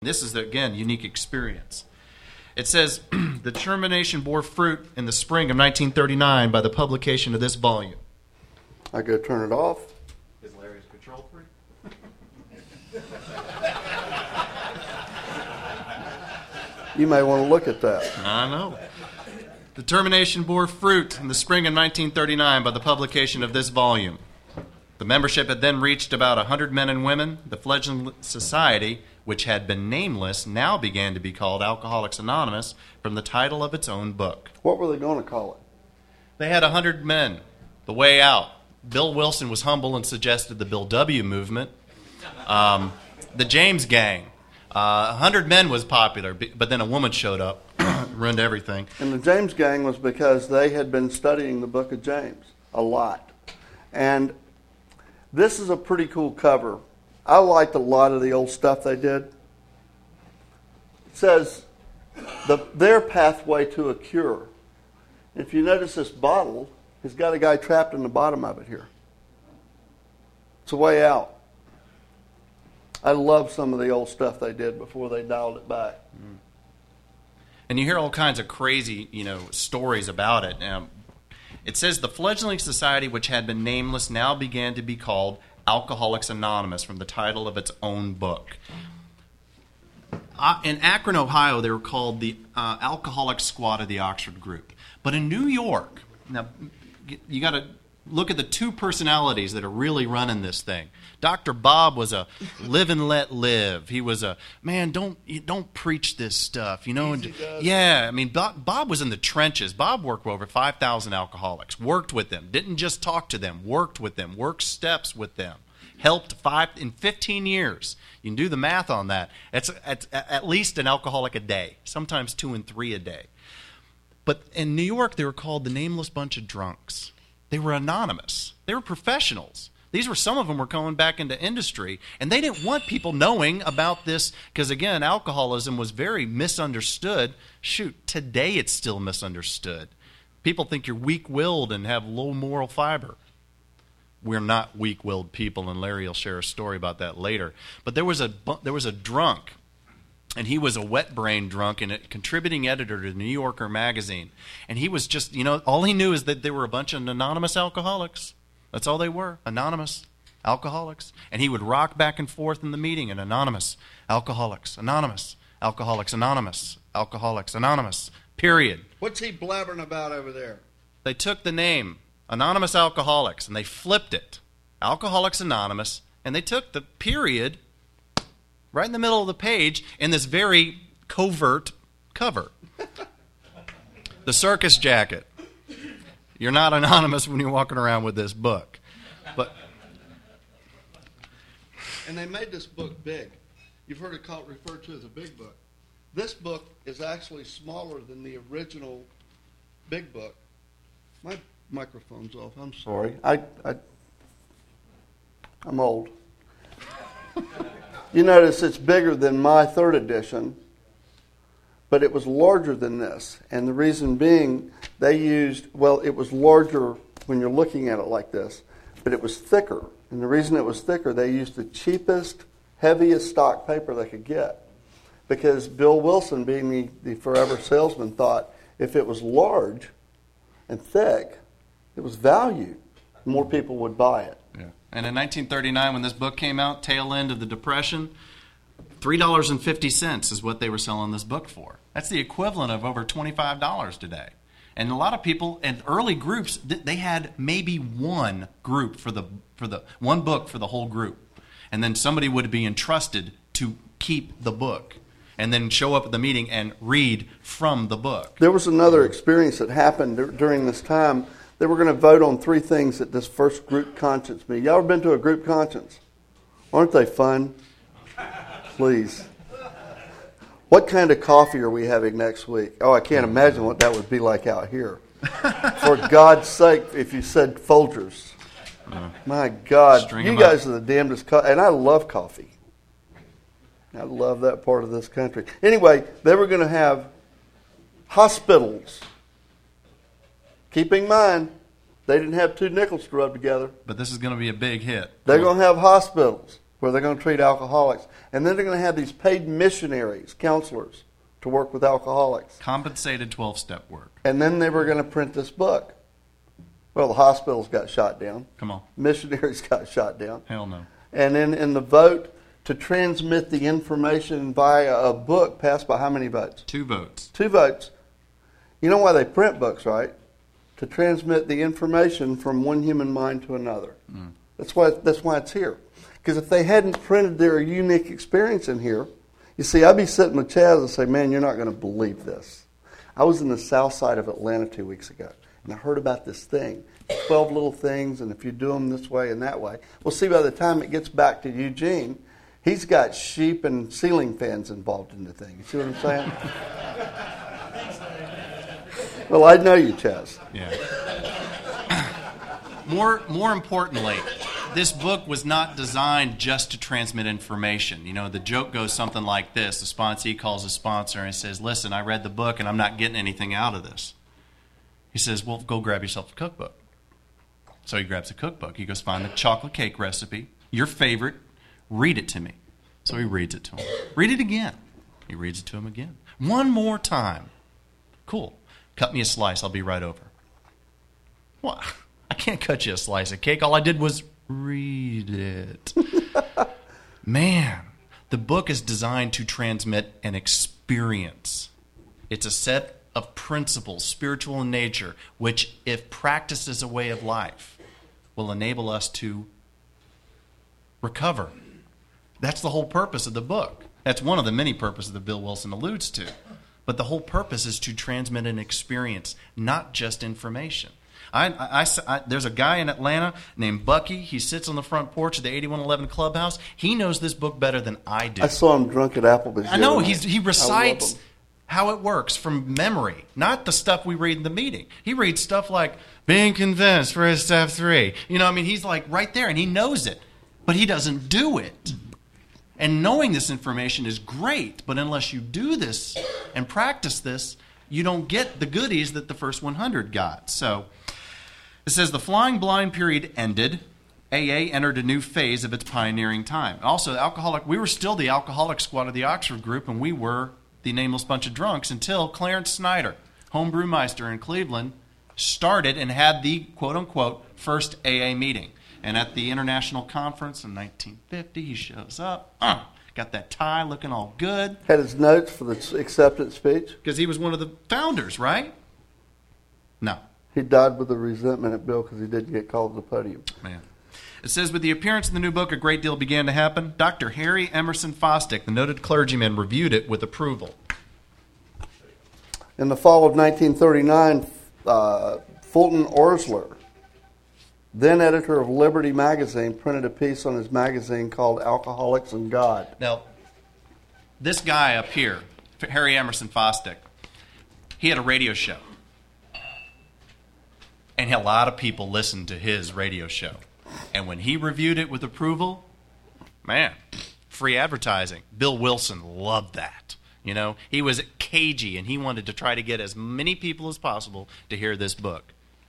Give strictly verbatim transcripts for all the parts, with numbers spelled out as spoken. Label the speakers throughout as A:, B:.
A: This is, again, unique experience. It says, the determination bore fruit in the spring of nineteen thirty-nine by the publication of this volume.
B: I go turn it off.
A: Is Larry's control free?
B: You may want to look at that.
A: I know. The determination bore fruit in the spring of nineteen thirty-nine by the publication of this volume. The membership had then reached about one hundred men and women. The fledgling society, which had been nameless, now began to be called Alcoholics Anonymous from the title of its own book.
B: What were they going to call it?
A: They had one hundred men. The way out. Bill Wilson was humble and suggested the Bill W. movement. Um, the James Gang. Uh, one hundred men was popular, but then a woman showed up, ruined everything.
B: And the James Gang was because they had been studying the book of James a lot. And this is a pretty cool cover. I liked a lot of the old stuff they did. It says, the, their pathway to a cure. If you notice, this bottle has got a guy trapped in the bottom of it here. It's a way out. I love some of the old stuff they did before they dialed it back.
A: Mm. And you hear all kinds of crazy, you know, stories about it. Um, it says the fledgling society, which had been nameless, now began to be called Alcoholics Anonymous from the title of its own book. Uh, in Akron, Ohio, they were called the uh, Alcoholic Squad of the Oxford Group. But in New York, now you got to look at the two personalities that are really running this thing. Doctor Bob was a live and let live. He was a, man, don't don't preach this stuff, you know. And, yeah, I mean, Bob, Bob was in the trenches. Bob worked with over five thousand alcoholics, worked with them, didn't just talk to them, worked with them, worked steps with them, helped five in fifteen years. You can do the math on that. It's at, at least an alcoholic a day, sometimes two and three a day. But in New York, they were called the Nameless Bunch of Drunks. They were anonymous. They were professionals. These were, some of them were going back into industry, and they didn't want people knowing about this because, again, alcoholism was very misunderstood. Shoot, today it's still misunderstood. People think you're weak-willed and have low moral fiber. We're not weak-willed people, and Larry will share a story about that later. But there was a there was a drunk, and he was a wet-brained drunk and a contributing editor to the New Yorker magazine. And he was just, you know, all he knew is that there were a bunch of anonymous alcoholics. That's all they were, anonymous alcoholics. And he would rock back and forth in the meeting, and anonymous alcoholics, anonymous alcoholics, anonymous alcoholics, anonymous, period.
B: What's he blabbering about over there?
A: They took the name Anonymous Alcoholics, and they flipped it, Alcoholics Anonymous, and they took the period right in the middle of the page in this very covert cover. The circus jacket. You're not anonymous when you're walking around with this book. But
B: and they made this book big. You've heard it called, referred to as a big book. This book is actually smaller than the original big book. My microphone's off. I'm sorry. I, I, I'm old. You notice it's bigger than my third edition, but it was larger than this. And the reason being, they used, well, it was larger when you're looking at it like this, but it was thicker. And the reason it was thicker, they used the cheapest, heaviest stock paper they could get. Because Bill Wilson, being the, the forever salesman, thought if it was large and thick, it was value. More people would buy it.
A: Yeah. And in nineteen thirty-nine, when this book came out, tail end of the Depression, three dollars and fifty cents is what they were selling this book for. That's the equivalent of over twenty-five dollars today. And a lot of people, in early groups, they had maybe one group for the for the one book for the whole group. And then somebody would be entrusted to keep the book and then show up at the meeting and read from the book.
B: There was another experience that happened d- during this time. They were going to vote on three things at this first group conscience meeting. Y'all ever been to a group conscience? Aren't they fun? Please. What kind of coffee are we having next week? Oh, I can't imagine what that would be like out here. For God's sake, if you said Folgers. Uh, My God.
A: String
B: You guys up. Are the damnedest. Co- and I love coffee. I love that part of this country. Anyway, they were going to have hospitals. Keep in mind, they didn't have two nickels to rub together.
A: But this is going to be a big hit.
B: They're going to have hospitals where they're going to treat alcoholics. And then they're going to have these paid missionaries, counselors, to work with alcoholics.
A: Compensated twelve-step work.
B: And then they were going to print this book. Well, the hospitals got shot down.
A: Come on.
B: Missionaries got shot down.
A: Hell no.
B: And then in the vote to transmit the information via a book passed by how many votes?
A: Two votes.
B: Two votes. You know why they print books, right? To transmit the information from one human mind to another. Mm. That's why that's why it's here. Because if they hadn't printed their unique experience in here, you see, I'd be sitting with Chaz and say, man, you're not going to believe this. I was in the south side of Atlanta two weeks ago, and I heard about this thing. twelve little things, and if you do them this way and that way. Well, see, by the time it gets back to Eugene, he's got sheep and ceiling fans involved in the thing. You see what I'm saying? Well, I know you, Chaz.
A: Yeah. More, more importantly, this book was not designed just to transmit information. You know, the joke goes something like this. The sponsee calls a sponsor and says, listen, I read the book and I'm not getting anything out of this. He says, well, go grab yourself a cookbook. So he grabs a cookbook. He goes find the chocolate cake recipe, your favorite, read it to me. So he reads it to him. Read it again. He reads it to him again. One more time. Cool. Cut me a slice. I'll be right over. What? I can't cut you a slice of cake. All I did was read it. Man, the book is designed to transmit an experience. It's a set of principles, spiritual in nature, which, if practiced as a way of life, will enable us to recover. That's the whole purpose of the book. That's one of the many purposes that Bill Wilson alludes to. But the whole purpose is to transmit an experience, not just information. I, I, I, I, there's a guy in Atlanta named Bucky. He sits on the front porch of the eighty-one eleven Clubhouse. He knows this book better than I do.
B: I saw him drunk at Applebee's.
A: I know. He's, he recites how it works from memory, not the stuff we read in the meeting. He reads stuff like, being convinced for his step three. You know, I mean, he's like right there, and he knows it. But he doesn't do it. And knowing this information is great, but unless you do this and practice this, you don't get the goodies that the first one hundred got. So it says the flying blind period ended. A A entered a new phase of its pioneering time. Also, the alcoholic, we were still the alcoholic squad of the Oxford group, and we were the nameless bunch of drunks until Clarence Snyder, homebrewmeister in Cleveland, started and had the quote-unquote first A A meeting. And at the international conference in nineteen fifty, he shows up, uh, got that tie looking all good.
B: Had his notes for the acceptance speech.
A: Because he was one of the founders, right? No.
B: He died with a resentment at Bill because he didn't get called to the podium.
A: Man. It says, with the appearance of the new book, a great deal began to happen. Doctor Harry Emerson Fosdick, the noted clergyman, reviewed it with approval.
B: In the fall of nineteen thirty-nine, uh, Fulton Orsler, then editor of Liberty Magazine, printed a piece on his magazine called Alcoholics and God.
A: Now, this guy up here, Harry Emerson Fosdick, he had a radio show. And a lot of people listened to his radio show. And when he reviewed it with approval, man, free advertising. Bill Wilson loved that. You know, he was cagey, and he wanted to try to get as many people as possible to hear this book.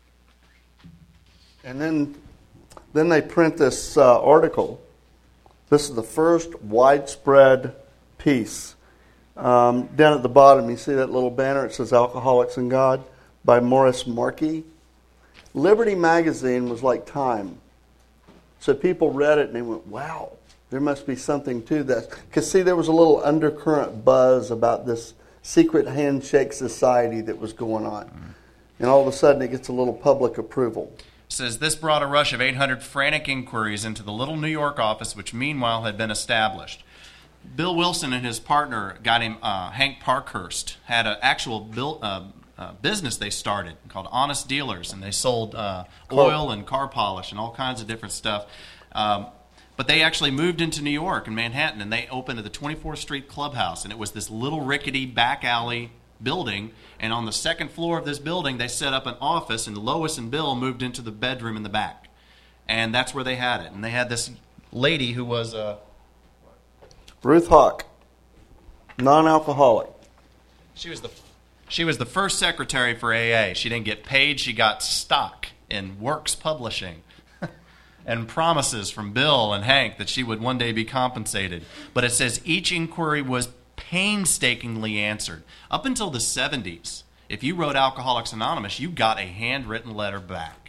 B: And then, then they print this uh, article. This is the first widespread piece. Um, down at the bottom, you see that little banner? It says Alcoholics and God by Morris Markey. Liberty Magazine was like Time. So people read it and they went, wow, there must be something to this. Because, see, there was a little undercurrent buzz about this secret handshake society that was going on. Mm-hmm. And all of a sudden it gets a little public approval.
A: Says this brought a rush of eight hundred frantic inquiries into the little New York office, which meanwhile had been established. Bill Wilson and his partner, a guy named uh, Hank Parkhurst, had an actual bill, uh, uh, business they started called Honest Dealers, and they sold uh, oil and car polish and all kinds of different stuff. Um, but they actually moved into New York in Manhattan, and they opened at the twenty-fourth Street Clubhouse, and it was this little rickety back alley building, and on the second floor of this building they set up an office, and Lois and Bill moved into the bedroom in the back, and that's where they had it. And they had this lady who was uh,
B: Ruth Hawk, non-alcoholic.
A: She was the she was the first secretary for A A. She didn't get paid. She got stock in Works Publishing. and promises from Bill and Hank that she would one day be compensated. But it says each inquiry was painstakingly answered. Up until the seventies, if you wrote Alcoholics Anonymous, you got a handwritten letter back.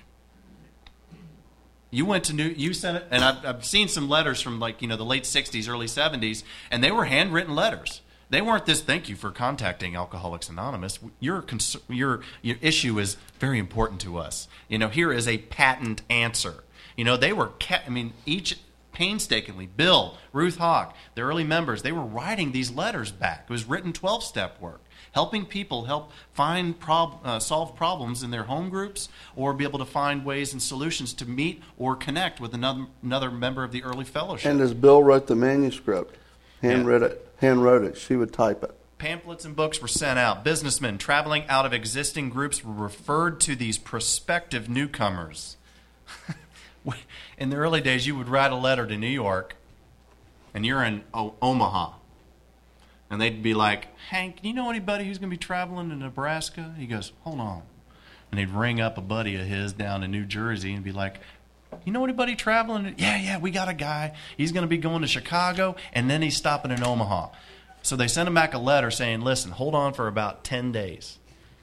A: You went to New, you sent it, and I've, I've seen some letters from like, you know, the late sixties, early seventies, and they were handwritten letters. They weren't this, thank you for contacting Alcoholics Anonymous. Your, cons- your, your issue is very important to us. You know, here is a patent answer. You know, they were, ca- I mean, each painstakingly, Bill, Ruth Hawk, the early members, they were writing these letters back. It was written twelve-step work, helping people help find prob- uh, solve problems in their home groups or be able to find ways and solutions to meet or connect with another, another member of the early fellowship.
B: And as Bill wrote the manuscript, handwrote
A: Yeah.
B: it, handwrote it, she would type it.
A: Pamphlets and books were sent out. Businessmen traveling out of existing groups were referred to these prospective newcomers. In the early days, you would write a letter to New York, and you're in o- Omaha. And they'd be like, Hank, do you know anybody who's going to be traveling to Nebraska? He goes, hold on. And he'd ring up a buddy of his down in New Jersey and be like, you know anybody traveling? Yeah, yeah, we got a guy. He's going to be going to Chicago, and then he's stopping in Omaha. So they sent him back a letter saying, listen, hold on for about ten days.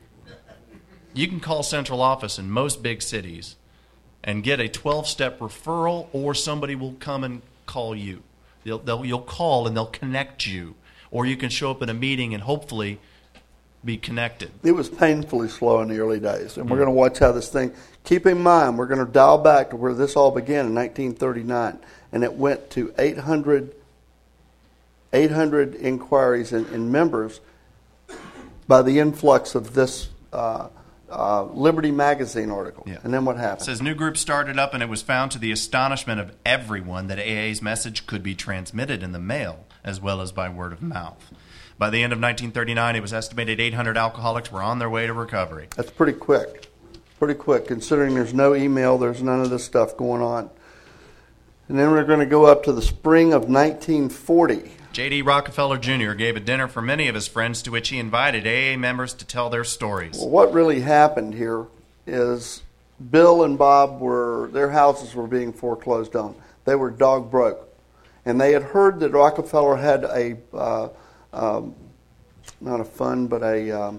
A: You can call central office in most big cities and get a twelve-step referral, or somebody will come and call you. They'll, they'll, you'll call, and they'll connect you. Or you can show up at a meeting and hopefully be connected.
B: It was painfully slow in the early days, and we're going to watch how this thing. Keep in mind, we're going to dial back to where this all began in nineteen thirty-nine, and it went to eight hundred, eight hundred inquiries and, and members by the influx of this uh, uh, Liberty Magazine article.
A: Yeah.
B: And then what
A: It
B: happened?
A: says new group started up, and it was found to the astonishment of everyone that A A's message could be transmitted in the mail as well as by word of mouth. By the end of nineteen thirty-nine, it was estimated eight hundred alcoholics were on their way to recovery.
B: That's pretty quick. Pretty quick, considering there's no email, there's none of this stuff going on. And then we're going to go up to the spring of nineteen forty.
A: J D Rockefeller Junior gave a dinner for many of his friends to which he invited A A members to tell their stories.
B: Well, what really happened here is Bill and Bob were, their houses were being foreclosed on. They were dog broke. And they had heard that Rockefeller had a, uh, um, not a fund, but a, um,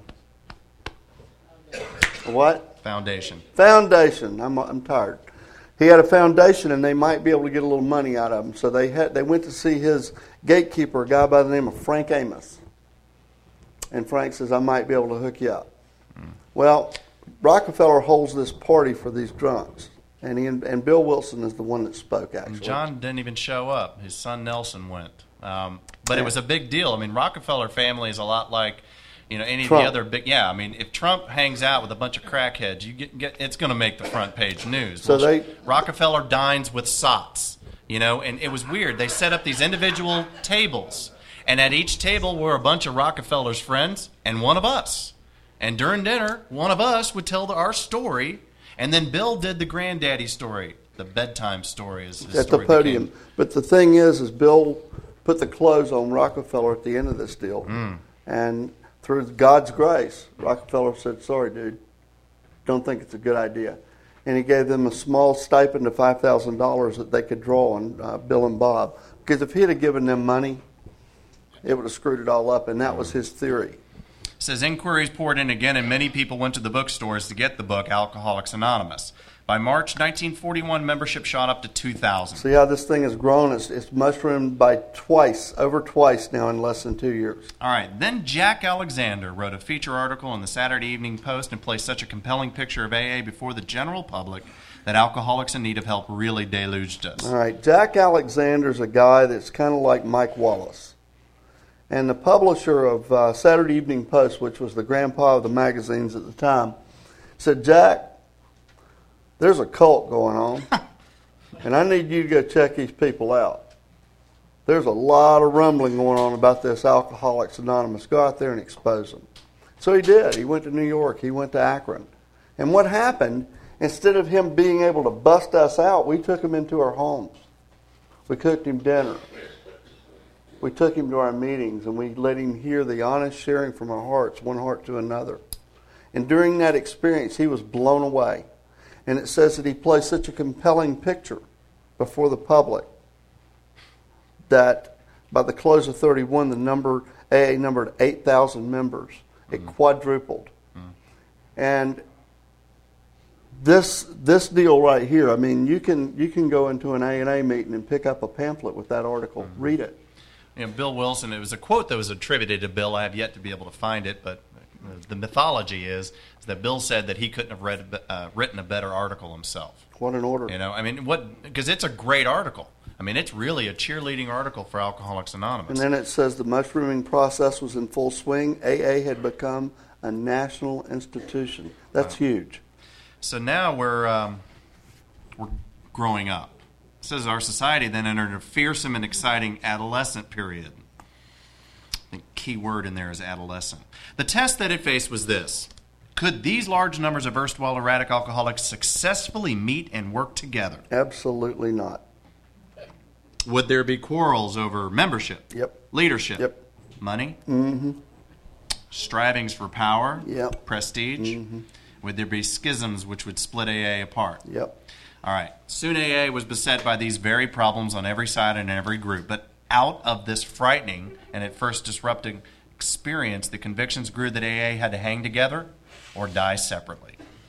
B: a what?
A: Foundation.
B: Foundation. I'm, I'm tired. He had a foundation, and they might be able to get a little money out of him. So they had they went to see his gatekeeper, a guy by the name of Frank Amos. And Frank says, I might be able to hook you up. Mm. Well, Rockefeller holds this party for these drunks. And he and Bill Wilson is the one that spoke, actually.
A: And John didn't even show up. His son Nelson went. Um, but
B: yeah.
A: It was a big deal. I mean, Rockefeller family is a lot like, you know, any
B: Trump.
A: of the other big. Yeah, I mean, if Trump hangs out with a bunch of crackheads, you get, get it's going to make the front page news.
B: So
A: well,
B: they
A: Rockefeller dines with sots, you know, and it was weird. They set up these individual tables, and at each table were a bunch of Rockefeller's friends and one of us. And during dinner, one of us would tell the, our story, and then Bill did the granddaddy story, the bedtime story. Is his
B: at the
A: story
B: podium.
A: became.
B: But the thing is, is Bill put the close on Rockefeller at the end of this deal,
A: Mm.
B: and through God's grace, Rockefeller said, sorry, dude, don't think it's a good idea. And he gave them a small stipend of five thousand dollars that they could draw on uh, Bill and Bob. Because if he had given them money, it would have screwed it all up, and that was his theory.
A: It says inquiries poured in again, and many people went to the bookstores to get the book Alcoholics Anonymous. By March nineteen forty-one, membership shot up to two thousand.
B: See how this thing has grown? It's, it's mushroomed by twice, over twice now in less than two years.
A: All right, then Jack Alexander wrote a feature article in the Saturday Evening Post and placed such a compelling picture of A A before the general public that alcoholics in need of help really deluged us.
B: All right, Jack Alexander's a guy that's kind of like Mike Wallace. And the publisher of uh, Saturday Evening Post, which was the grandpa of the magazines at the time, said, Jack, there's a cult going on, and I need you to go check these people out. There's a lot of rumbling going on about this Alcoholics Anonymous. Go out there and expose them. So he did. He went to New York. He went to Akron. And what happened, instead of him being able to bust us out, we took him into our homes. We cooked him dinner. We took him to our meetings, and we let him hear the honest sharing from our hearts, one heart to another. And during that experience, he was blown away. And it says that he placed such a compelling picture before the public that by the close of thirty-one, the number A A numbered eight thousand members. It mm-hmm. quadrupled. Mm-hmm. And this this deal right here, I mean, you can you can go into an A and A meeting and pick up a pamphlet with that article, mm-hmm. read it.
A: You know, Bill Wilson, it was a quote that was attributed to Bill. I have yet to be able to find it, but the mythology is, is that Bill said that he couldn't have read, uh, written a better article himself.
B: What an order.
A: You know, I mean, what? Because it's a great article. I mean, it's really a cheerleading article for Alcoholics Anonymous.
B: And then it says the mushrooming process was in full swing. A A had become a national institution. That's wow. huge.
A: So now we're um, we're growing up. It says our society then entered a fearsome and exciting adolescent period. The key word in there is adolescent. The test that it faced was this: could these large numbers of erstwhile erratic alcoholics successfully meet and work together?
B: Absolutely not.
A: Would there be quarrels over membership?
B: Yep.
A: Leadership?
B: Yep.
A: Money?
B: Mm-hmm.
A: Strivings for power?
B: Yep.
A: Prestige? Mm-hmm. Would there be schisms which would split A A apart?
B: Yep.
A: All right. Soon A A was beset by these very problems on every side and in every group. But out of this frightening and at first disrupting experience, the convictions grew that A A had to hang together or die separately.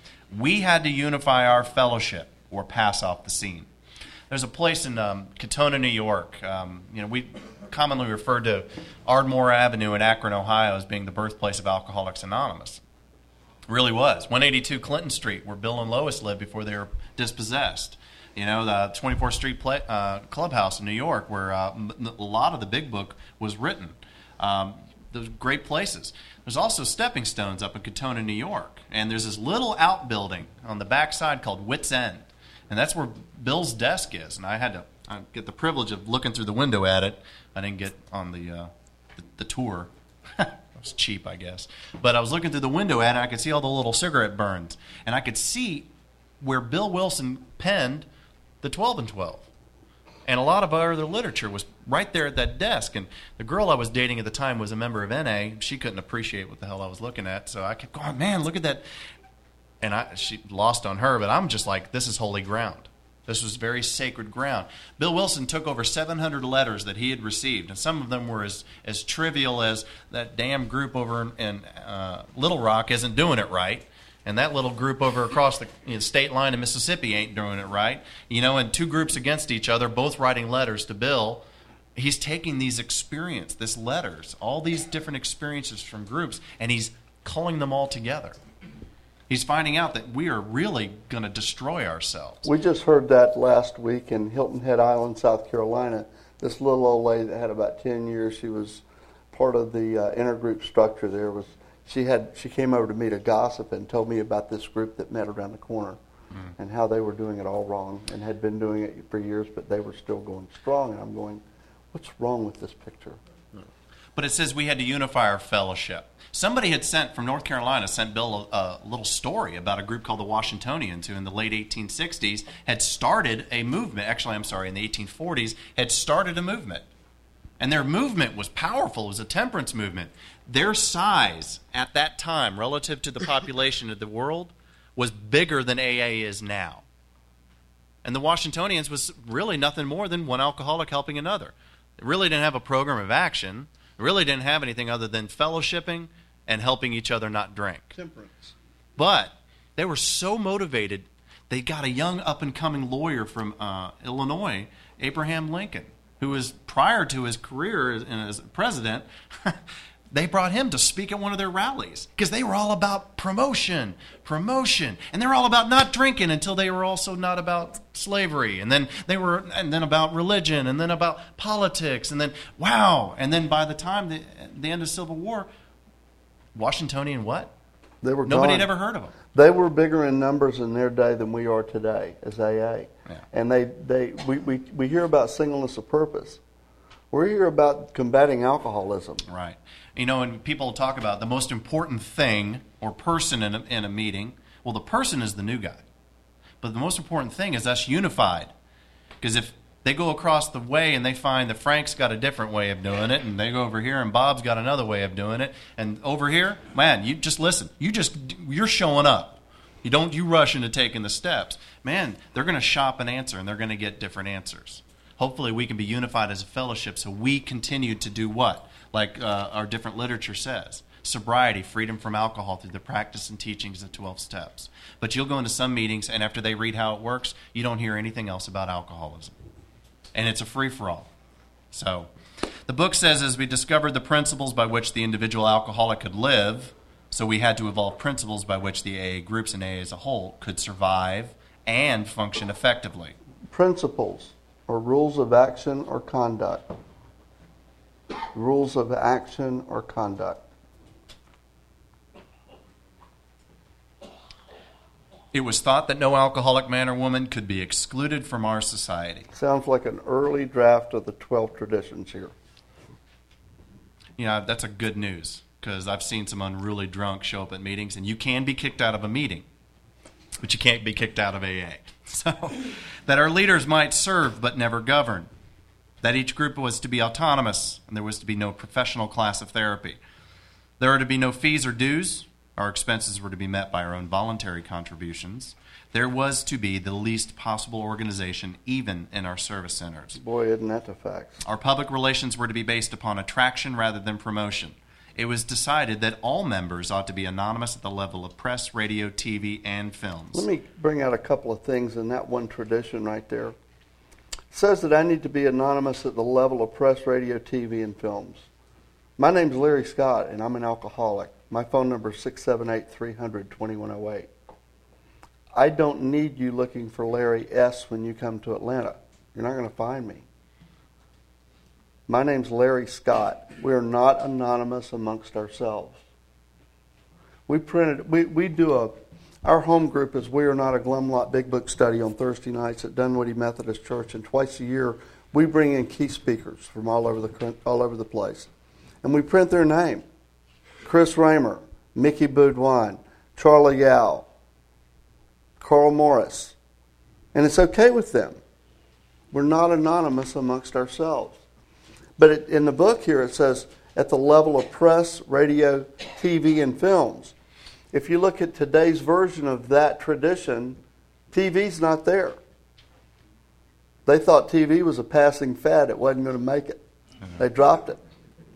A: We had to unify our fellowship or pass off the scene. There's a place in um, Katona, New York. Um, you know, we commonly refer to Ardmore Avenue in Akron, Ohio, as being the birthplace of Alcoholics Anonymous. It really was. one eighty-two Clinton Street, where Bill and Lois lived before they were dispossessed. You know, the twenty-fourth Street play, uh, Clubhouse in New York, where uh, a lot of the Big Book was written. Um, those great places. There's also stepping stones up in Katona, New York. And there's this little outbuilding on the backside called Wits End. And that's where Bill's desk is. And I had to I get the privilege of looking through the window at it. I didn't get on the uh, the, the tour. It was cheap, I guess. But I was looking through the window at it, and I could see all the little cigarette burns. And I could see where Bill Wilson penned the twelve and twelve. And a lot of our other literature was right there at that desk. And the girl I was dating at the time was a member of N A. She couldn't appreciate what the hell I was looking at. So I kept going, man, look at that. And I, she lost on her, but I'm just like, this is holy ground. This was very sacred ground. Bill Wilson took over seven hundred letters that he had received, and some of them were as, as trivial as that damn group over in, in uh, Little Rock isn't doing it right, and that little group over across the you know, state line in Mississippi ain't doing it right. You know, and two groups against each other, both writing letters to Bill. He's taking these experiences, this letters, all these different experiences from groups, and he's culling them all together. He's finding out that we are really going to destroy ourselves.
B: We just heard that last week in Hilton Head Island, South Carolina. This little old lady that had about ten years, she was part of the uh, intergroup structure there. Was she had she came over to me to gossip and told me about this group that met around the corner mm. and how they were doing it all wrong and had been doing it for years, but they were still going strong. And I'm going, what's wrong with this picture?
A: But it says we had to unify our fellowship. Somebody had sent, from North Carolina, sent Bill a, a little story about a group called the Washingtonians, who in the late eighteen sixties had started a movement. Actually, I'm sorry, in the eighteen forties, had started a movement. And their movement was powerful. It was a temperance movement. Their size at that time, relative to the population of the world, was bigger than A A is now. And the Washingtonians was really nothing more than one alcoholic helping another. They really didn't have a program of action. They really didn't have anything other than fellowshipping and helping each other not drink.
B: Temperance.
A: But they were so motivated, they got a young up-and-coming lawyer from uh, Illinois, Abraham Lincoln, who was, prior to his career as, as president, they brought him to speak at one of their rallies because they were all about promotion, promotion, and they were all about not drinking until they were also not about slavery, and then they were, and then about religion, and then about politics, and then wow, and then by the time the, the end of Civil War, Washingtonian what?
B: They were
A: nobody
B: gone.
A: had ever heard of them.
B: They were bigger in numbers in their day than we are today as A A,
A: yeah.
B: and they they we, we we hear about singleness of purpose. We hear about combating alcoholism.
A: Right. You know, and people talk about the most important thing or person in a, in a meeting. Well, the person is the new guy. But the most important thing is us unified. Because if they go across the way and they find that Frank's got a different way of doing it, and they go over here and Bob's got another way of doing it, and over here, man, you just listen. You just, you're showing up. You don't you rush into taking the steps. Man, they're going to shop an answer, and they're going to get different answers. Hopefully we can be unified as a fellowship so we continue to do what? Like uh, our different literature says. Sobriety, freedom from alcohol through the practice and teachings of twelve steps. But you'll go into some meetings, and after they read how it works, you don't hear anything else about alcoholism. And it's a free-for-all. So the book says, as we discovered the principles by which the individual alcoholic could live, so we had to evolve principles by which the A A groups and A A as a whole could survive and function effectively.
B: Principles or rules of action or conduct. Rules of action or conduct.
A: It was thought that no alcoholic man or woman could be excluded from our society.
B: Sounds like an early draft of the twelve traditions here.
A: Yeah, that's a good news, because I've seen some unruly drunks show up at meetings, and you can be kicked out of a meeting, but you can't be kicked out of A A. So, that our leaders might serve but never govern. That each group was to be autonomous, and there was to be no professional class of therapy. There are to be no fees or dues. Our expenses were to be met by our own voluntary contributions. There was to be the least possible organization, even in our service centers.
B: Boy, isn't that the facts.
A: Our public relations were to be based upon attraction rather than promotion. It was decided that all members ought to be anonymous at the level of press, radio, T V, and films.
B: Let me bring out a couple of things in that one tradition right there. It says that I need to be anonymous at the level of press, radio, T V, and films. My name's Larry Scott, and I'm an alcoholic. My phone number is six seven eight, three hundred, twenty-one oh eight. I don't need you looking for Larry S. when you come to Atlanta. You're not going to find me. My name's Larry Scott. We are not anonymous amongst ourselves. We printed, we, we do a, our home group is We Are Not a Glumlot Big Book Study on Thursday nights at Dunwoody Methodist Church, and twice a year we bring in key speakers from all over the all over the place. And we print their name. Chris Raymer, Mickey Boudouin, Charlie Yao, Carl Morris. And it's okay with them. We're not anonymous amongst ourselves. But it, in the book here it says, at the level of press, radio, T V, and films. If you look at today's version of that tradition, T V's not there. They thought T V was a passing fad. It wasn't going to make it. Mm-hmm. They dropped it.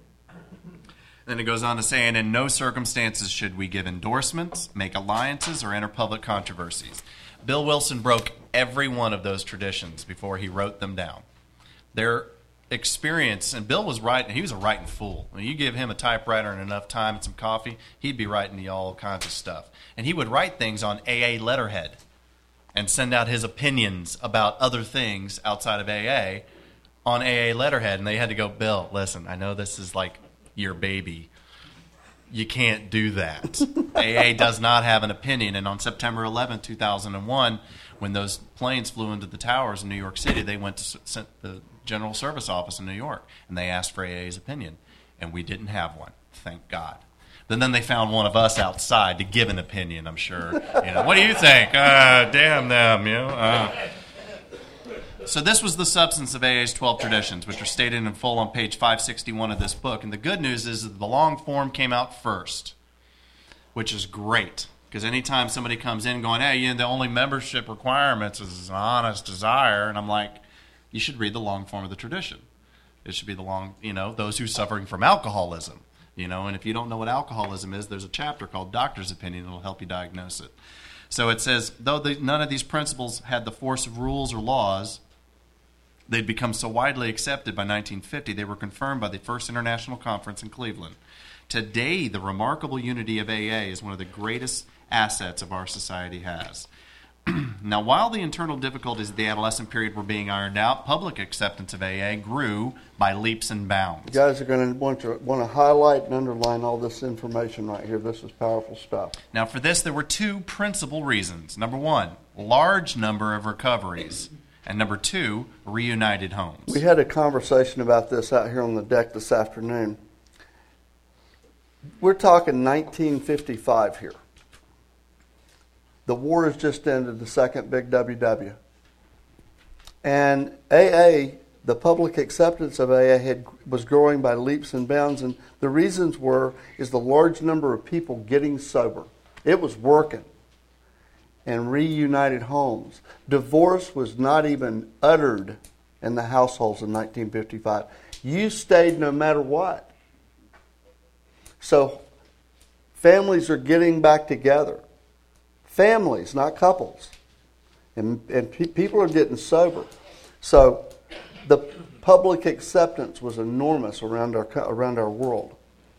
A: Then it goes on to say, and in no circumstances should we give endorsements, make alliances, or enter public controversies. Bill Wilson broke every one of those traditions before he wrote them down. Their experience, and Bill was writing, he was a writing fool. When you give him a typewriter and enough time and some coffee, he'd be writing you all kinds of stuff. And he would write things on A A letterhead and send out his opinions about other things outside of A A on A A letterhead. And they had to go, Bill, listen, I know this is like your baby. You can't do that. A A does not have an opinion. And on September eleventh, two thousand one, when those planes flew into the towers in New York City, they went to the General Service Office in New York, and they asked for A A's opinion. And we didn't have one, thank God. And then they found one of us outside to give an opinion, I'm sure. You know, what do you think? Uh, damn them, you know. Uh. So this was the substance of A A's twelve traditions, which are stated in full on page five sixty-one of this book. And the good news is that the long form came out first, which is great. Because anytime somebody comes in going, hey, you know, the only membership requirements is an honest desire, and I'm like, you should read the long form of the tradition. It should be the long, you know, those who are suffering from alcoholism. You know, and if you don't know what alcoholism is, there's a chapter called Doctor's Opinion that will help you diagnose it. So it says, though the, none of these principles had the force of rules or laws, they'd become so widely accepted by nineteen fifty, they were confirmed by the First International Conference in Cleveland. Today, the remarkable unity of A A is one of the greatest assets of our society has. Now, while the internal difficulties of the adolescent period were being ironed out, public acceptance of A A grew by leaps and bounds.
B: You guys are going to want to want to highlight and underline all this information right here. This is powerful stuff.
A: Now, for this, there were two principal reasons. Number one, large number of recoveries. And number two, reunited homes. We
B: had a conversation about this out here on the deck this afternoon. We're talking nineteen fifty-five here. The war has just ended, the second big W W. And A A, the public acceptance of A A had, was growing by leaps and bounds. And the reasons were, is the large number of people getting sober. It was working. and reunited homes. Divorce was not even uttered in the households in nineteen fifty-five. You stayed no matter what. So families are getting back together. Families, not couples. And, and pe- people are getting sober. So the public acceptance was enormous around our around our world.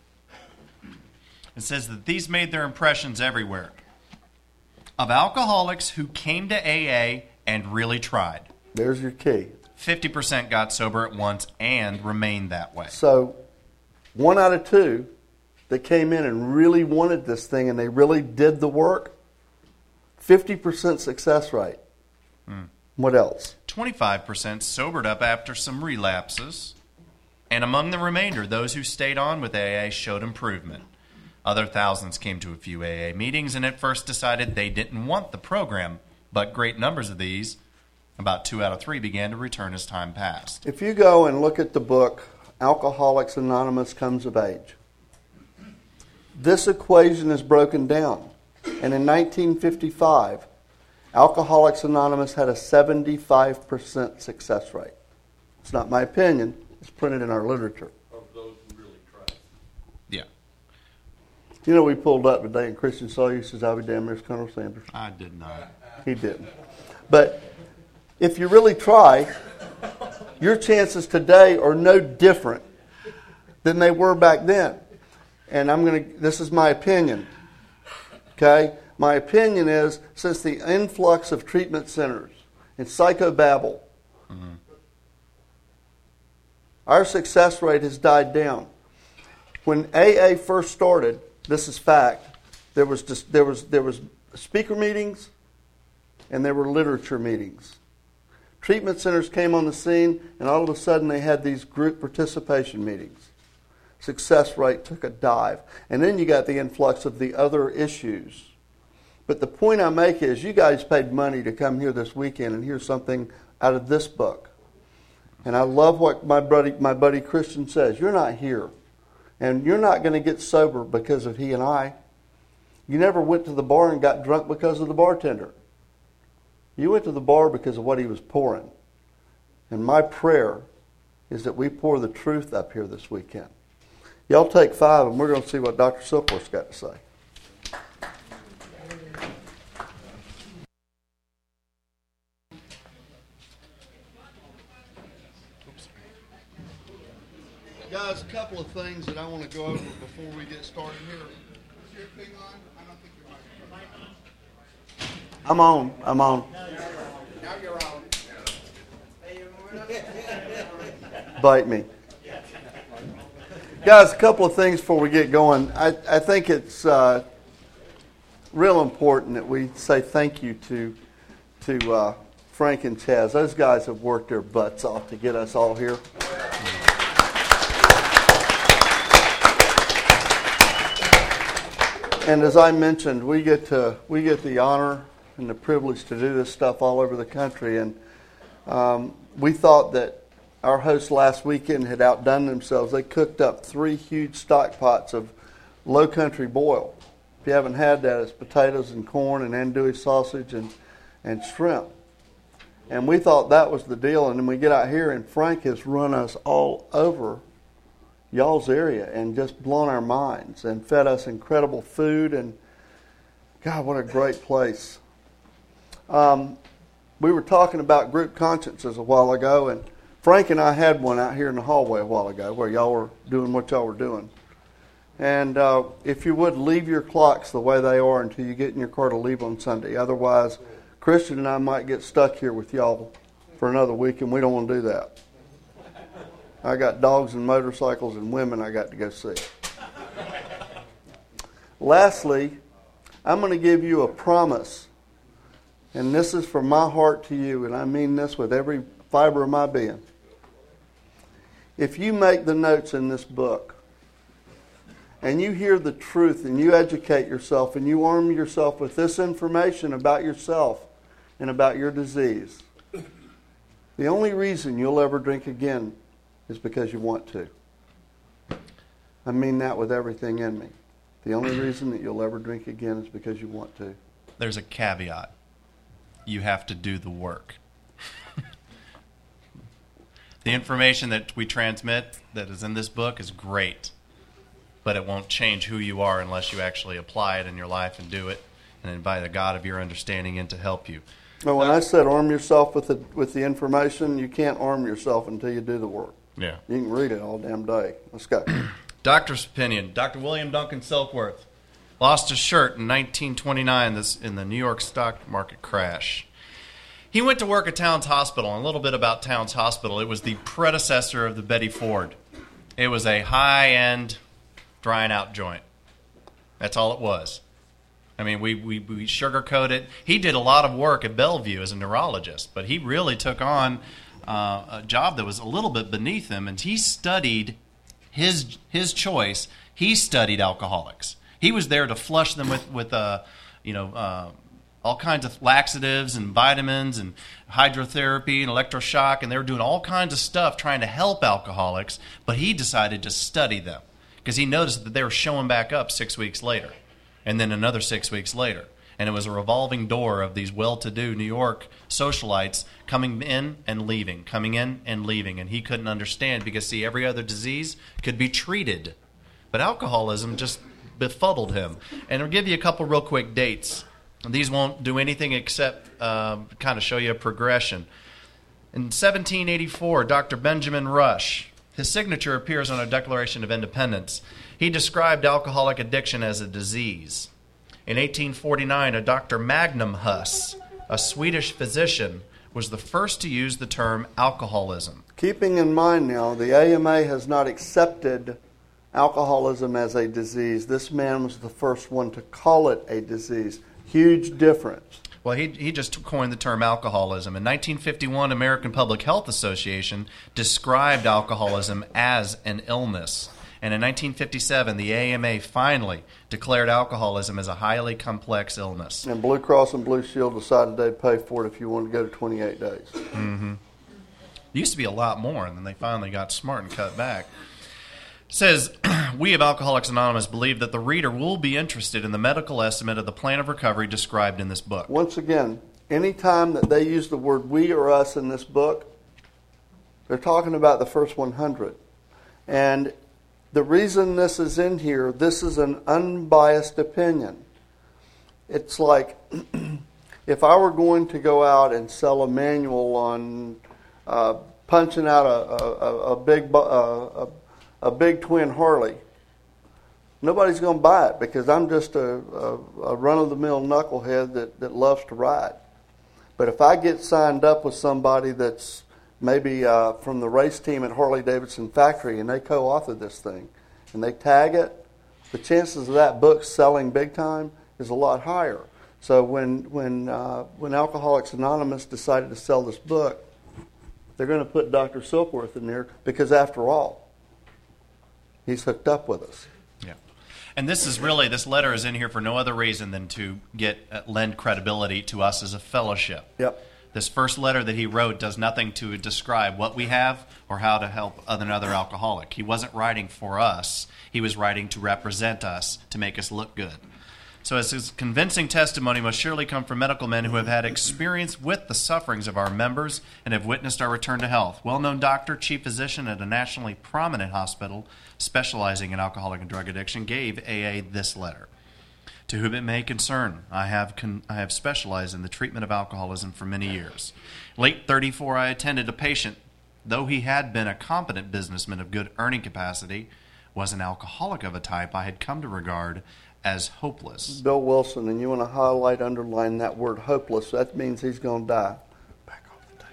A: It says that these made their impressions everywhere. Of alcoholics who came to A A and really tried.
B: There's your key.
A: fifty percent got sober at once and remained that way.
B: So one out of two that came in and really wanted this thing and they really did the work, fifty percent success rate. Mm. What else?
A: twenty-five percent sobered up after some relapses. And among the remainder, those who stayed on with A A showed improvement. Other thousands came to a few A A meetings and at first decided they didn't want the program, but great numbers of these, about two out of three, began to return as time passed.
B: If you go and look at the book, Alcoholics Anonymous Comes of Age, this equation is broken down. And in nineteen fifty-five, Alcoholics Anonymous had a seventy-five percent success rate. It's not my opinion. It's printed in our literature.
C: Of those who really tried.
A: Yeah.
B: You know, we pulled up today and Christian saw you, says, I'll be damned, there's Colonel Sanders.
A: I did not.
B: He didn't. But if you really try, your chances today are no different than they were back then. And I'm going to, this is my opinion. Okay? My opinion is, since the influx of treatment centers and psychobabble, mm-hmm. our success rate has died down. When A A first started, this is fact, there was just, there was there was speaker meetings and there were literature meetings. Treatment centers came on the scene and all of a sudden they had these group participation meetings. Success rate took a dive. And then you got the influx of the other issues. But the point I make is you guys paid money to come here this weekend and hear something out of this book. And I love what my buddy, my buddy Christian says. You're not here. And you're not going to get sober because of he and I. You never went to the bar and got drunk because of the bartender. You went to the bar because of what he was pouring. And my prayer is that we pour the truth up here this weekend. Y'all take five and we're going to see what Doctor Silkworth's got to say. Guys, a couple of things that I want to go over before we get started here. Is your thing on? I don't think your microphone's on. I'm on. I'm on.
C: Now you're on.
B: Bite me. Guys, a couple of things before we get going. I, I think it's uh, real important that we say thank you to, to uh, Frank and Chaz. Those guys have worked their butts off to get us all here. And as I mentioned, we get to we get the honor and the privilege to do this stuff all over the country. And um, we thought that our hosts last weekend had outdone themselves. They cooked up three huge stock pots of low country boil. If you haven't had that, it's potatoes and corn and andouille sausage and, and shrimp. And we thought that was the deal. And then we get out here and Frank has run us all over y'all's area and just blown our minds and fed us incredible food. And God, what a great place. Um, we were talking about group consciences a while ago, and Frank and I had one out here in the hallway a while ago where y'all were doing what y'all were doing. And uh, if you would, leave your clocks the way they are until you get in your car to leave on Sunday. Otherwise, Christian and I might get stuck here with y'all for another week, and we don't want to do that. I got dogs and motorcycles and women I got to go see. Lastly, I'm going to give you a promise. And this is from my heart to you, and I mean this with every fiber of my being. If you make the notes in this book, and you hear the truth, and you educate yourself, and you arm yourself with this information about yourself and about your disease, the only reason you'll ever drink again is because you want to. I mean that with everything in me. The only reason that you'll ever drink again is because you want to.
A: there's a caveat. You have to do the work. The information that we transmit that is in this book is great, but it won't change who you are unless you actually apply it in your life and do it and invite the God of your understanding in to help you.
B: Well, when I said arm yourself with the, with the information, you can't arm yourself until you do the work.
A: Yeah.
B: You can read it all damn day. Let's go.
A: Doctor's opinion. Doctor William Duncan Silkworth lost his shirt in nineteen twenty-nine this, in the New York stock market crash. He went to work at Towns Hospital, and a little bit about Towns Hospital. It was the predecessor of the Betty Ford. It was a high-end drying-out joint. That's all it was. I mean, we, we, we sugarcoat it. He did a lot of work at Bellevue as a neurologist, but he really took on uh, a job that was a little bit beneath him, and he studied his his choice. He studied alcoholics. He was there to flush them with, with uh, you know, uh, all kinds of laxatives and vitamins and hydrotherapy and electroshock, and they were doing all kinds of stuff trying to help alcoholics, but he decided to study them because he noticed that they were showing back up six weeks later and then another six weeks later. And it was a revolving door of these well-to-do New York socialites coming in and leaving, coming in and leaving, and he couldn't understand because, see, every other disease could be treated, but alcoholism just befuddled him. And I'll give you a couple real quick dates. These won't do anything except uh, kind of show you a progression. In seventeen eighty-four, Doctor Benjamin Rush, his signature appears on a Declaration of Independence. He described alcoholic addiction as a disease. In eighteen forty-nine, a Doctor Magnum Huss, a Swedish physician, was the first to use the term alcoholism.
B: Keeping in mind now, the A M A has not accepted alcoholism as a disease. This man was the first one to call it a disease. Huge difference.
A: Well, he he just coined the term alcoholism. In nineteen fifty-one, American Public Health Association described alcoholism as an illness. And in nineteen fifty-seven, the A M A finally declared alcoholism as a highly complex illness.
B: And Blue Cross and Blue Shield decided they'd pay for it if you wanted to go to twenty-eight days.
A: Mm-hmm. It used to be a lot more, and then they finally got smart and cut back. It says, we of Alcoholics Anonymous believe that the reader will be interested in the medical estimate of the plan of recovery described in this book.
B: Once again, anytime that they use the word we or us in this book, they're talking about the first one hundred. And the reason this is in here, this is an unbiased opinion. It's like if I were going to go out and sell a manual on uh, punching out a, a, a big uh, a, a big twin Harley, nobody's going to buy it because I'm just a, a, a run-of-the-mill knucklehead that, that loves to ride. But if I get signed up with somebody that's maybe uh, from the race team at Harley-Davidson Factory and they co-author this thing and they tag it, the chances of that book selling big time is a lot higher. So when when uh, when Alcoholics Anonymous decided to sell this book, they're going to put Doctor Silkworth in there because, after all, he's hooked up with us.
A: Yeah. And this is really, this letter is in here for no other reason than to get uh, lend credibility to us as a fellowship.
B: Yep.
A: This first letter that he wrote does nothing to describe what we have or how to help another alcoholic. He wasn't writing for us. He was writing to represent us, to make us look good. So as his convincing testimony must surely come from medical men who have had experience with the sufferings of our members and have witnessed our return to health. Well-known doctor, chief physician at a nationally prominent hospital specializing in alcoholic and drug addiction, gave A A this letter. To whom it may concern, I have con- I have specialized in the treatment of alcoholism for many years. Late thirty-four, I attended a patient, though he had been a competent businessman of good earning capacity, was an alcoholic of a type I had come to regard as hopeless.
B: Bill Wilson, and you want to highlight, underline that word hopeless. That means he's going to die. Back off the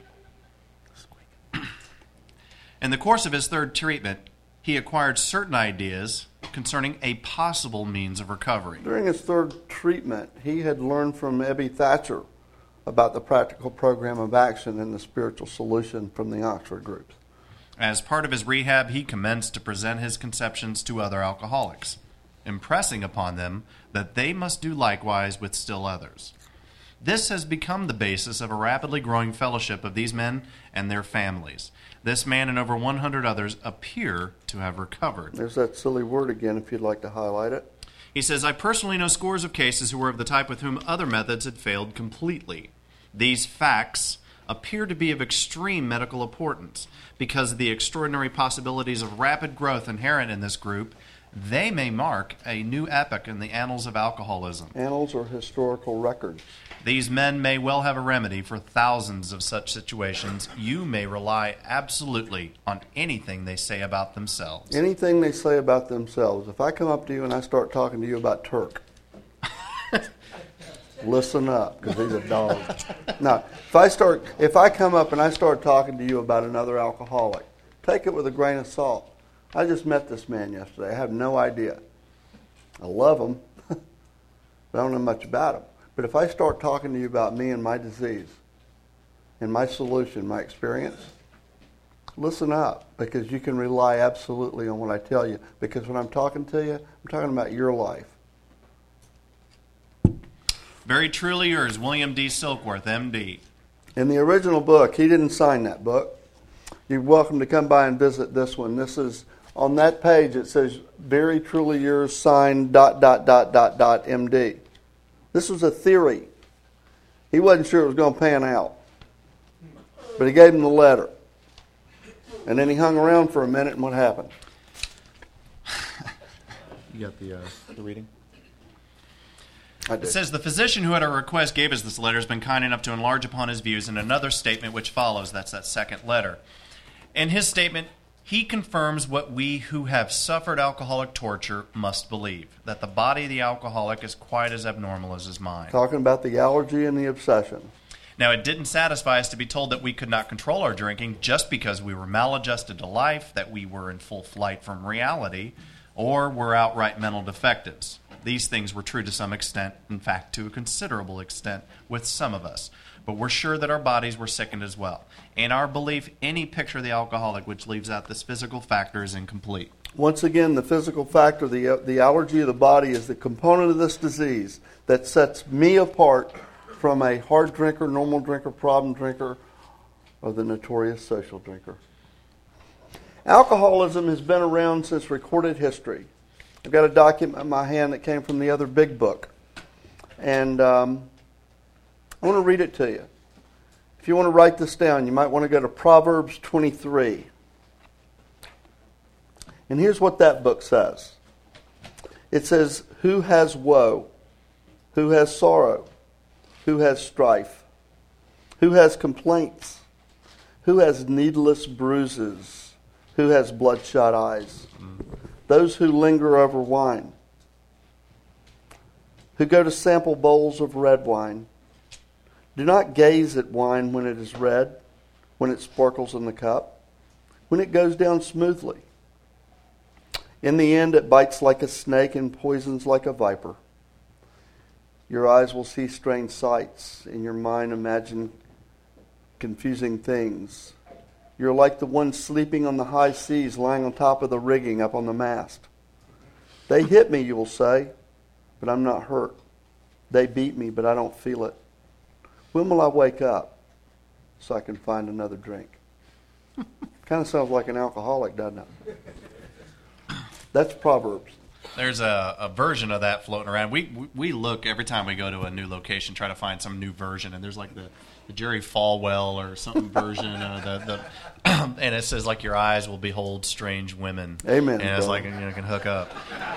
B: table. Squeak.
A: In the course of his third treatment, he acquired certain ideas concerning a possible means of recovery.
B: During his third treatment, he had learned from Ebby Thatcher about the practical program of action and the spiritual solution from the Oxford groups.
A: As part of his rehab, he commenced to present his conceptions to other alcoholics, impressing upon them that they must do likewise with still others. This has become the basis of a rapidly growing fellowship of these men and their families. This man and over one hundred others appear to have recovered.
B: There's that silly word again if you'd like to highlight it.
A: He says, I personally know scores of cases who were of the type with whom other methods had failed completely. These facts appear to be of extreme medical importance because of the extraordinary possibilities of rapid growth inherent in this group. They may mark a new epoch in the annals of alcoholism.
B: Annals or historical records.
A: These men may well have a remedy for thousands of such situations. You may rely absolutely on anything they say about themselves.
B: Anything they say about themselves. If I come up to you and I start talking to you about Turk, listen up, because he's a dog. Now, if I start, if I come up and I start talking to you about another alcoholic, take it with a grain of salt. I just met this man yesterday. I have no idea. I love him, but I don't know much about him. But if I start talking to you about me and my disease, and my solution, my experience, listen up, because you can rely absolutely on what I tell you. Because when I'm talking to you, I'm talking about your life.
A: Very truly yours, William D. Silkworth, M D.
B: In the original book, he didn't sign that book. You're welcome to come by and visit this one. This is, on that page, it says, very truly yours, signed, dot, dot, dot, dot, dot, M D. This was a theory. He wasn't sure it was going to pan out. But he gave him the letter. And then he hung around for a minute, and what happened?
A: You got the, uh, the reading?
B: I did.
A: It says, the physician who at our request gave us this letter has been kind enough to enlarge upon his views in another statement which follows. That's that second letter. In his statement, he confirms what we who have suffered alcoholic torture must believe, that the body of the alcoholic is quite as abnormal as his mind.
B: Talking about the allergy and the obsession.
A: Now, it didn't satisfy us to be told that we could not control our drinking just because we were maladjusted to life, that we were in full flight from reality, or were outright mental defectives. These things were true to some extent, in fact, to a considerable extent, with some of us. But we're sure that our bodies were sickened as well. In our belief, any picture of the alcoholic which leaves out this physical factor is incomplete.
B: Once again, the physical factor, the, the allergy of the body, is the component of this disease that sets me apart from a hard drinker, normal drinker, problem drinker, or the notorious social drinker. Alcoholism has been around since recorded history. I've got a document in my hand that came from the other big book. And um, I want to read it to you. If you want to write this down, you might want to go to Proverbs twenty-three. And here's what that book says. It says, who has woe? Who has sorrow? Who has strife? Who has complaints? Who has needless bruises? Who has bloodshot eyes? Those who linger over wine, who go to sample bowls of red wine. Do not gaze at wine when it is red, when it sparkles in the cup, when it goes down smoothly. In the end, it bites like a snake and poisons like a viper. Your eyes will see strange sights, and your mind imagine confusing things. You're like the one sleeping on the high seas, lying on top of the rigging up on the mast. They hit me, you will say, but I'm not hurt. They beat me, but I don't feel it. When will I wake up so I can find another drink? Kind of sounds like an alcoholic, doesn't it? That's Proverbs.
A: There's a, a version of that floating around. We, we we look every time we go to a new location, try to find some new version, and there's like the, the Jerry Falwell or something version, uh, the, the and it says like your eyes will behold strange women.
B: Amen.
A: And it's
B: brother.
A: like you know can hook up.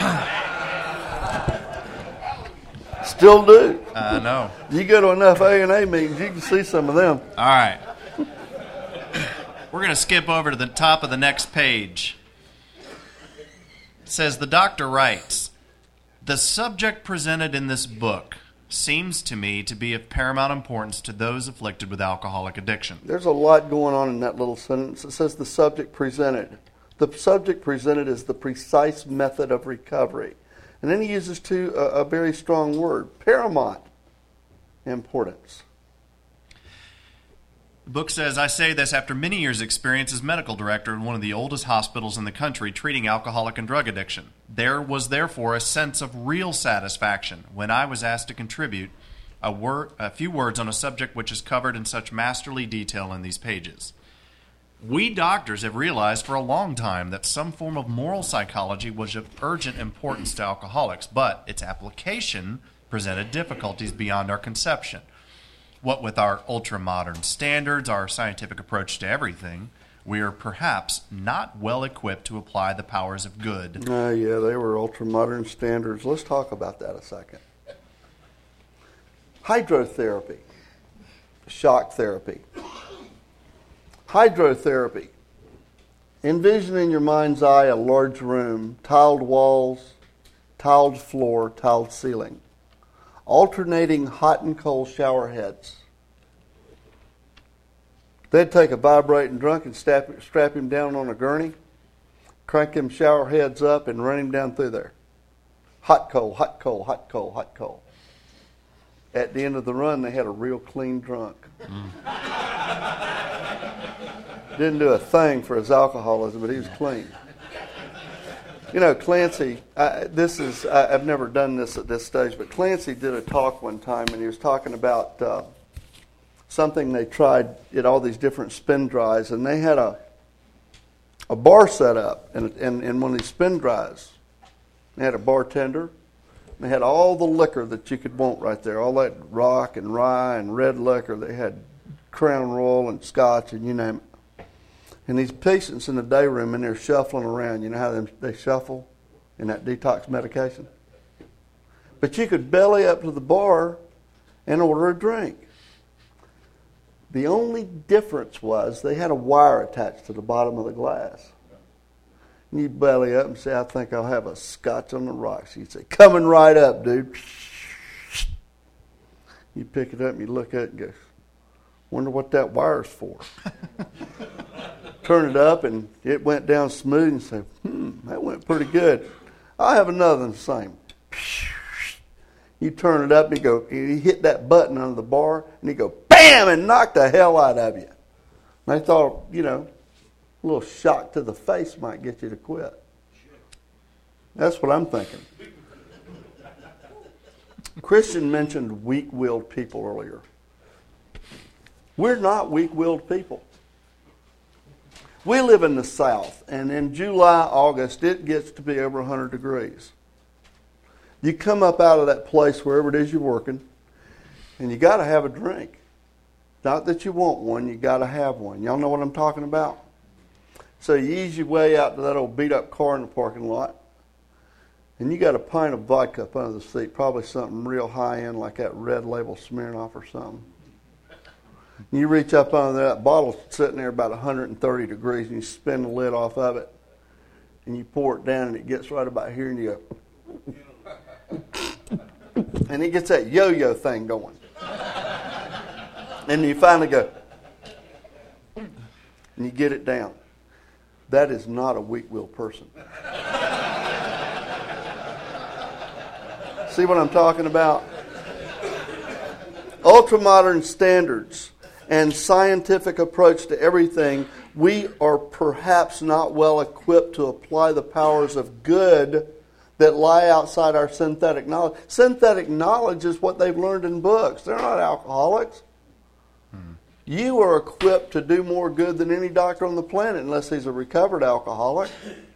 B: Still do.
A: I know.
B: You go to enough A and A meetings, you can see some of them.
A: All right. We're going to skip over to the top of the next page. It says, the doctor writes, the subject presented in this book seems to me to be of paramount importance to those afflicted with alcoholic addiction.
B: There's a lot going on in that little sentence. It says the subject presented. The subject presented is the precise method of recovery. And then he uses two, uh, a very strong word, paramount importance.
A: The book says, I say this after many years' experience as medical director in one of the oldest hospitals in the country treating alcoholic and drug addiction. There was therefore a sense of real satisfaction when I was asked to contribute a, wor- a few words on a subject which is covered in such masterly detail in these pages. We doctors have realized for a long time that some form of moral psychology was of urgent importance to alcoholics, but its application presented difficulties beyond our conception. What with our ultra-modern standards, our scientific approach to everything, we are perhaps not well equipped to apply the powers of good.
B: Uh, yeah, they were ultra-modern standards. Let's talk about that a second. Hydrotherapy, shock therapy. Hydrotherapy. Envision in your mind's eye a large room, tiled walls, tiled floor, tiled ceiling, alternating hot and cold shower heads. They'd take a vibrating drunk and strap, strap him down on a gurney, crank them shower heads up, and run him down through there. Hot, cold, hot, cold, hot, cold, hot, cold. At the end of the run, they had a real clean drunk. Mm. Didn't do a thing for his alcoholism, but he was clean. You know, Clancy, I, this is, I, I've never done this at this stage, but Clancy did a talk one time, and he was talking about uh, something they tried at all these different spin dries, and they had a a bar set up in, in, in one of these spin dries. They had a bartender. They had all the liquor that you could want right there, all that rock and rye and red liquor. They had Crown Royal and Scotch and you name it. And these patients in the day room, and they're shuffling around. You know how they, they shuffle in that detox medication? But you could belly up to the bar and order a drink. The only difference was they had a wire attached to the bottom of the glass. And you belly up and say, I think I'll have a Scotch on the rocks. You'd say, coming right up, dude. You pick it up and you look at it and go, wonder what that wire's for. Turn it up and it went down smooth and say, hmm, that went pretty good. I'll have another the same. You turn it up and you go, you hit that button under the bar and you go, bam, and knock the hell out of you. And they thought, you know, a little shock to the face might get you to quit. That's what I'm thinking. Christian mentioned weak-willed people earlier. We're not weak-willed people. We live in the South, and in July, August, it gets to be over one hundred degrees. You come up out of that place, wherever it is you're working, and you got to have a drink. Not that you want one, you got to have one. Y'all know what I'm talking about? So you ease your way out to that old beat-up car in the parking lot, and you got a pint of vodka up under the seat, probably something real high-end like that Red Label Smirnoff or something. And you reach up under there, that bottle's sitting there about one hundred thirty degrees, and you spin the lid off of it, and you pour it down, and it gets right about here, and you go, and it gets that yo-yo thing going. And you finally go, and you get it down. That is not a weak-willed person. See what I'm talking about? Ultramodern standards and scientific approach to everything, we are perhaps not well equipped to apply the powers of good that lie outside our synthetic knowledge. Synthetic knowledge is what they've learned in books. They're not alcoholics. Hmm. You are equipped to do more good than any doctor on the planet unless he's a recovered alcoholic.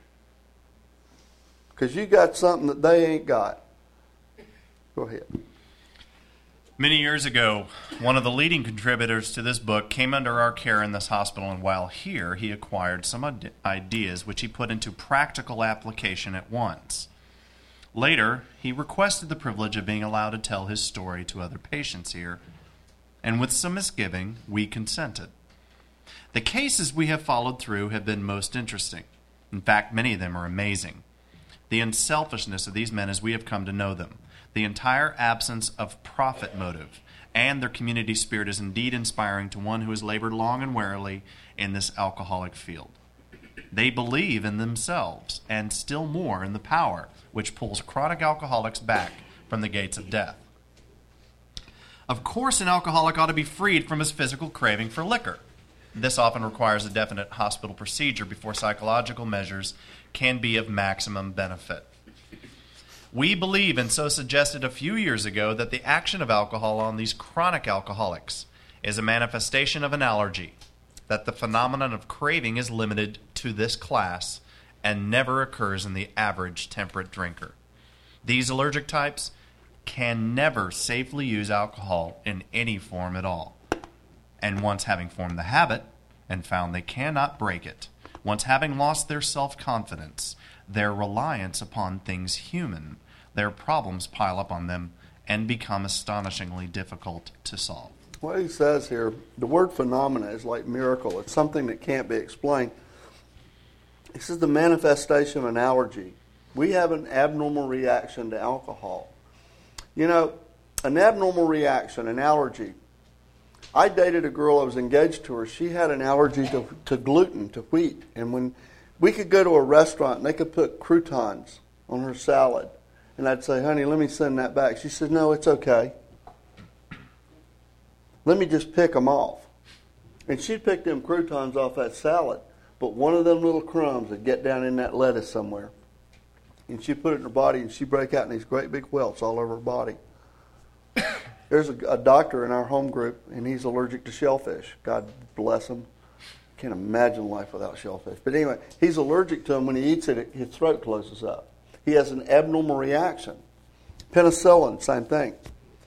B: Because you got something that they ain't got. Go ahead.
A: Many years ago, one of the leading contributors to this book came under our care in this hospital, and while here, he acquired some ideas which he put into practical application at once. Later, he requested the privilege of being allowed to tell his story to other patients here, and with some misgiving, we consented. The cases we have followed through have been most interesting. In fact, many of them are amazing. The unselfishness of these men as we have come to know them, the entire absence of profit motive, and their community spirit is indeed inspiring to one who has labored long and wearily in this alcoholic field. They believe in themselves, and still more in the power which pulls chronic alcoholics back from the gates of death. Of course, an alcoholic ought to be freed from his physical craving for liquor. This often requires a definite hospital procedure before psychological measures can be of maximum benefit. We believe, and so suggested a few years ago, that the action of alcohol on these chronic alcoholics is a manifestation of an allergy, that the phenomenon of craving is limited to this class and never occurs in the average temperate drinker. These allergic types can never safely use alcohol in any form at all. And once having formed the habit and found they cannot break it, once having lost their self-confidence, their reliance upon things human, their problems pile up on them and become astonishingly difficult to solve.
B: What he says here, the word phenomena is like miracle. It's something that can't be explained. He says the manifestation of an allergy. We have an abnormal reaction to alcohol. You know, an abnormal reaction, an allergy. I dated a girl, I was engaged to her. She had an allergy to, to gluten, to wheat. And when we could go to a restaurant and they could put croutons on her salad, and I'd say, honey, let me send that back. She said, no, it's okay. Let me just pick them off. And she'd pick them croutons off that salad, but one of them little crumbs would get down in that lettuce somewhere. And she'd put it in her body, and she'd break out in these great big welts all over her body. There's a, a doctor in our home group, and he's allergic to shellfish. God bless him. Can't imagine life without shellfish. But anyway, he's allergic to them. When he eats it, his throat closes up. He has an abnormal reaction. Penicillin, same thing.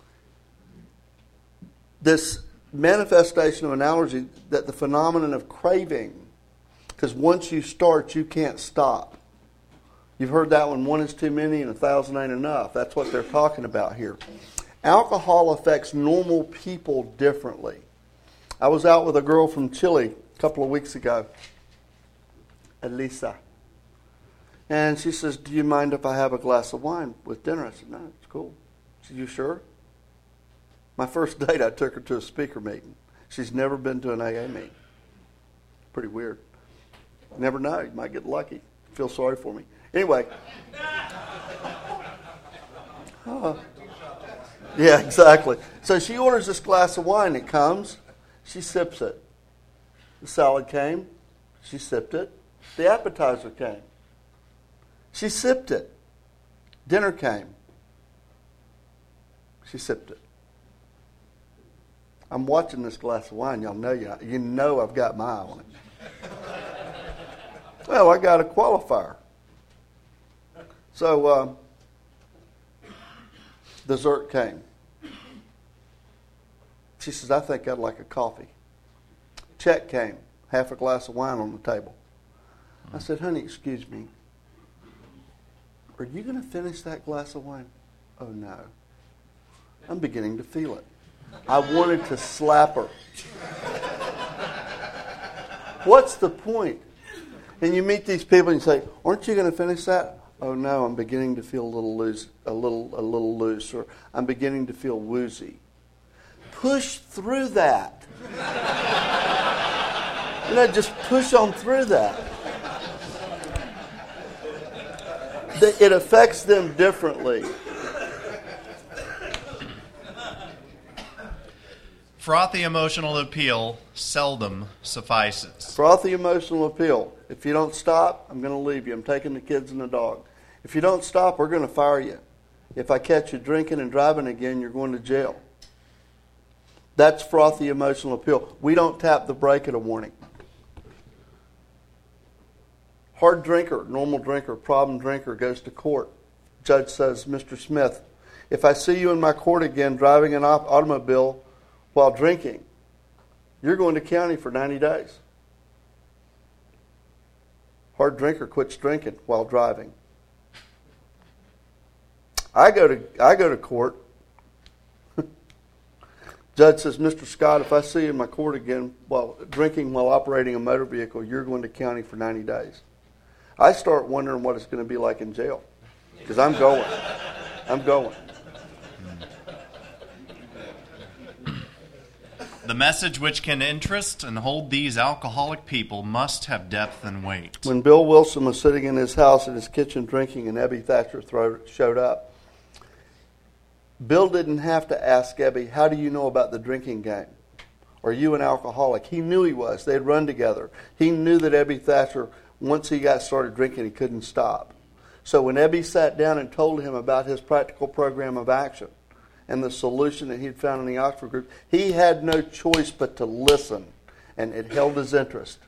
B: This manifestation of an allergy, that the phenomenon of craving, because once you start, you can't stop. You've heard that one, one is too many and a thousand ain't enough. That's what they're talking about here. Alcohol affects normal people differently. I was out with a girl from Chile a couple of weeks ago, Elisa. And she says, do you mind if I have a glass of wine with dinner? I said, no, it's cool. She said, you sure? My first date, I took her to a speaker meeting. She's never been to an A A meeting. Pretty weird. You never know. You might get lucky. Feel sorry for me. Anyway. Uh, yeah, exactly. So she orders this glass of wine. It comes. She sips it. The salad came. She sipped it. The appetizer came. She sipped it. Dinner came. She sipped it. I'm watching this glass of wine. Y'all know you. You know I've got my eye on it. Well, I got a qualifier. So, uh, dessert came. She says, I think I'd like a coffee. Check came. Half a glass of wine on the table. I said, honey, excuse me. Are you going to finish that glass of wine? Oh, no. I'm beginning to feel it. I wanted to slap her. What's the point? And you meet these people and you say, aren't you going to finish that? Oh no, I'm beginning to feel a little loose, a little, a little loose, or I'm beginning to feel woozy. Push through that. You know, just push on through that. It affects them differently.
A: Frothy emotional appeal seldom suffices.
B: Frothy emotional appeal. If you don't stop, I'm going to leave you. I'm taking the kids and the dog. If you don't stop, we're going to fire you. If I catch you drinking and driving again, you're going to jail. That's frothy emotional appeal. We don't tap the brake at a warning. Hard drinker, normal drinker, problem drinker goes to court. Judge says, Mister Smith, if I see you in my court again driving an automobile while drinking, you're going to county for ninety days. Hard drinker quits drinking while driving. I go to I go to court. Judge says, Mister Scott, if I see you in my court again while drinking while operating a motor vehicle, you're going to county for ninety days. I start wondering what it's going to be like in jail. Because I'm going. I'm going.
A: The message which can interest and hold these alcoholic people must have depth and weight.
B: When Bill Wilson was sitting in his house in his kitchen drinking and Ebby Thatcher throw, showed up, Bill didn't have to ask Ebby, how do you know about the drinking game? Are you an alcoholic? He knew he was. They'd run together. He knew that Ebby Thatcher, once he got started drinking, he couldn't stop. So when Ebby sat down and told him about his practical program of action and the solution that he'd found in the Oxford group, he had no choice but to listen and it held his interest.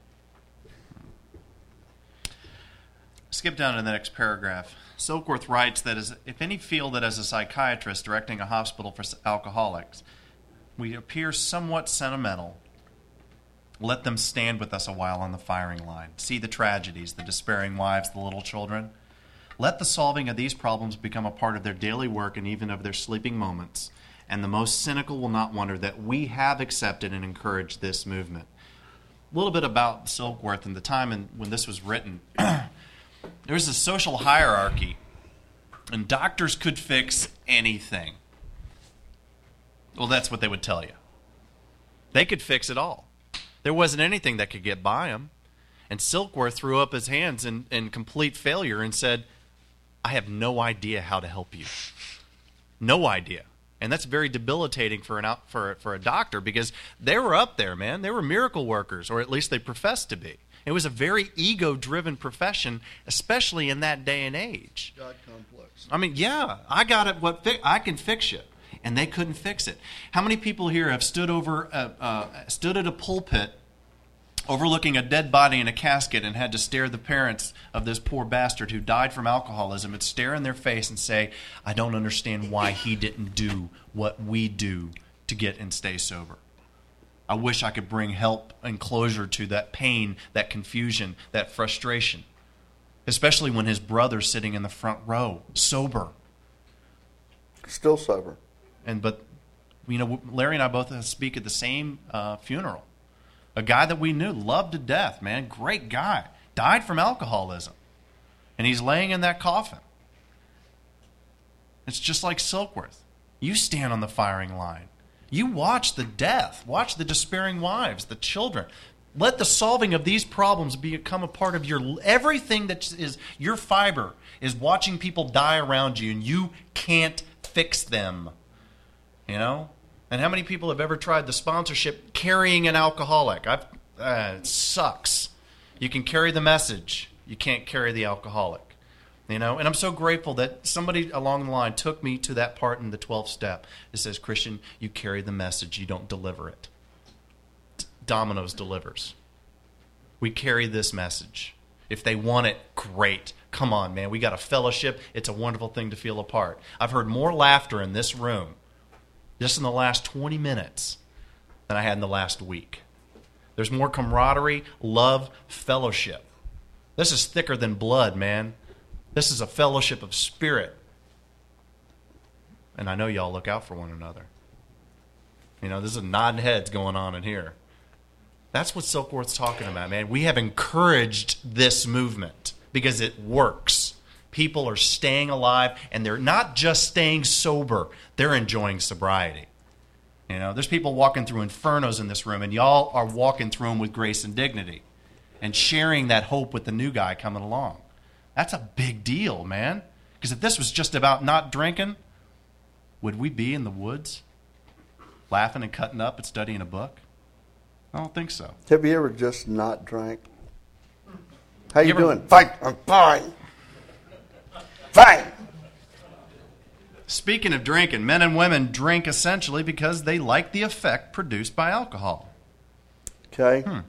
A: Skip down to the next paragraph. Silkworth writes that as, if any feel that as a psychiatrist directing a hospital for alcoholics, we appear somewhat sentimental, let them stand with us a while on the firing line. See the tragedies, the despairing wives, the little children. Let the solving of these problems become a part of their daily work and even of their sleeping moments. And the most cynical will not wonder that we have accepted and encouraged this movement. A little bit about Silkworth and the time in, when this was written. There's a social hierarchy, and doctors could fix anything. Well, that's what they would tell you. They could fix it all. There wasn't anything that could get by him. And Silkworth threw up his hands in, in complete failure and said, I have no idea how to help you. No idea. And that's very debilitating for an out, for, for a doctor, because they were up there, man. They were miracle workers, or at least they professed to be. It was a very ego-driven profession, especially in that day and age.
B: God complex.
A: I mean, yeah, I got it. What fi- I can fix you, and they couldn't fix it. How many people here have stood over, uh, uh, stood at a pulpit, overlooking a dead body in a casket, and had to stare the parents of this poor bastard who died from alcoholism and stare in their face and say, "I don't understand why he didn't do what we do to get and stay sober. I wish I could bring help and closure to that pain, that confusion, that frustration." Especially when his brother's sitting in the front row, sober.
B: Still sober.
A: And but, you know, Larry and I both speak at the same uh, funeral. A guy that we knew, loved to death, man, great guy, died from alcoholism. And he's laying in that coffin. It's just like Silkworth. You stand on the firing line. You watch the death. Watch the despairing wives, the children. Let the solving of these problems become a part of your... Everything that is your fiber is watching people die around you, and you can't fix them. You know? And how many people have ever tried the sponsorship carrying an alcoholic? I've, uh, it sucks. You can carry the message. You can't carry the alcoholic. You know, and I'm so grateful that somebody along the line took me to that part in the twelfth step. It says, Christian, you carry the message, you don't deliver it. Domino's delivers. We carry this message. If they want it, great. Come on, man. We got a fellowship. It's a wonderful thing to feel a part. I've heard more laughter in this room just in the last twenty minutes than I had in the last week. There's more camaraderie, love, fellowship. This is thicker than blood, man. This is a fellowship of spirit. And I know y'all look out for one another. You know, there's a nodding heads going on in here. That's what Silkworth's talking about, man. We have encouraged this movement because it works. People are staying alive, and they're not just staying sober. They're enjoying sobriety. You know, there's people walking through infernos in this room, and y'all are walking through them with grace and dignity and sharing that hope with the new guy coming along. That's a big deal, man. Because if this was just about not drinking, would we be in the woods laughing and cutting up and studying a book? I don't think so.
B: Have you ever just not drank? How you,
A: You ever-
B: doing? Fine. I'm fine. Fine.
A: Speaking of drinking, men and women drink essentially because they like the effect produced by alcohol.
B: Okay.
A: Hmm.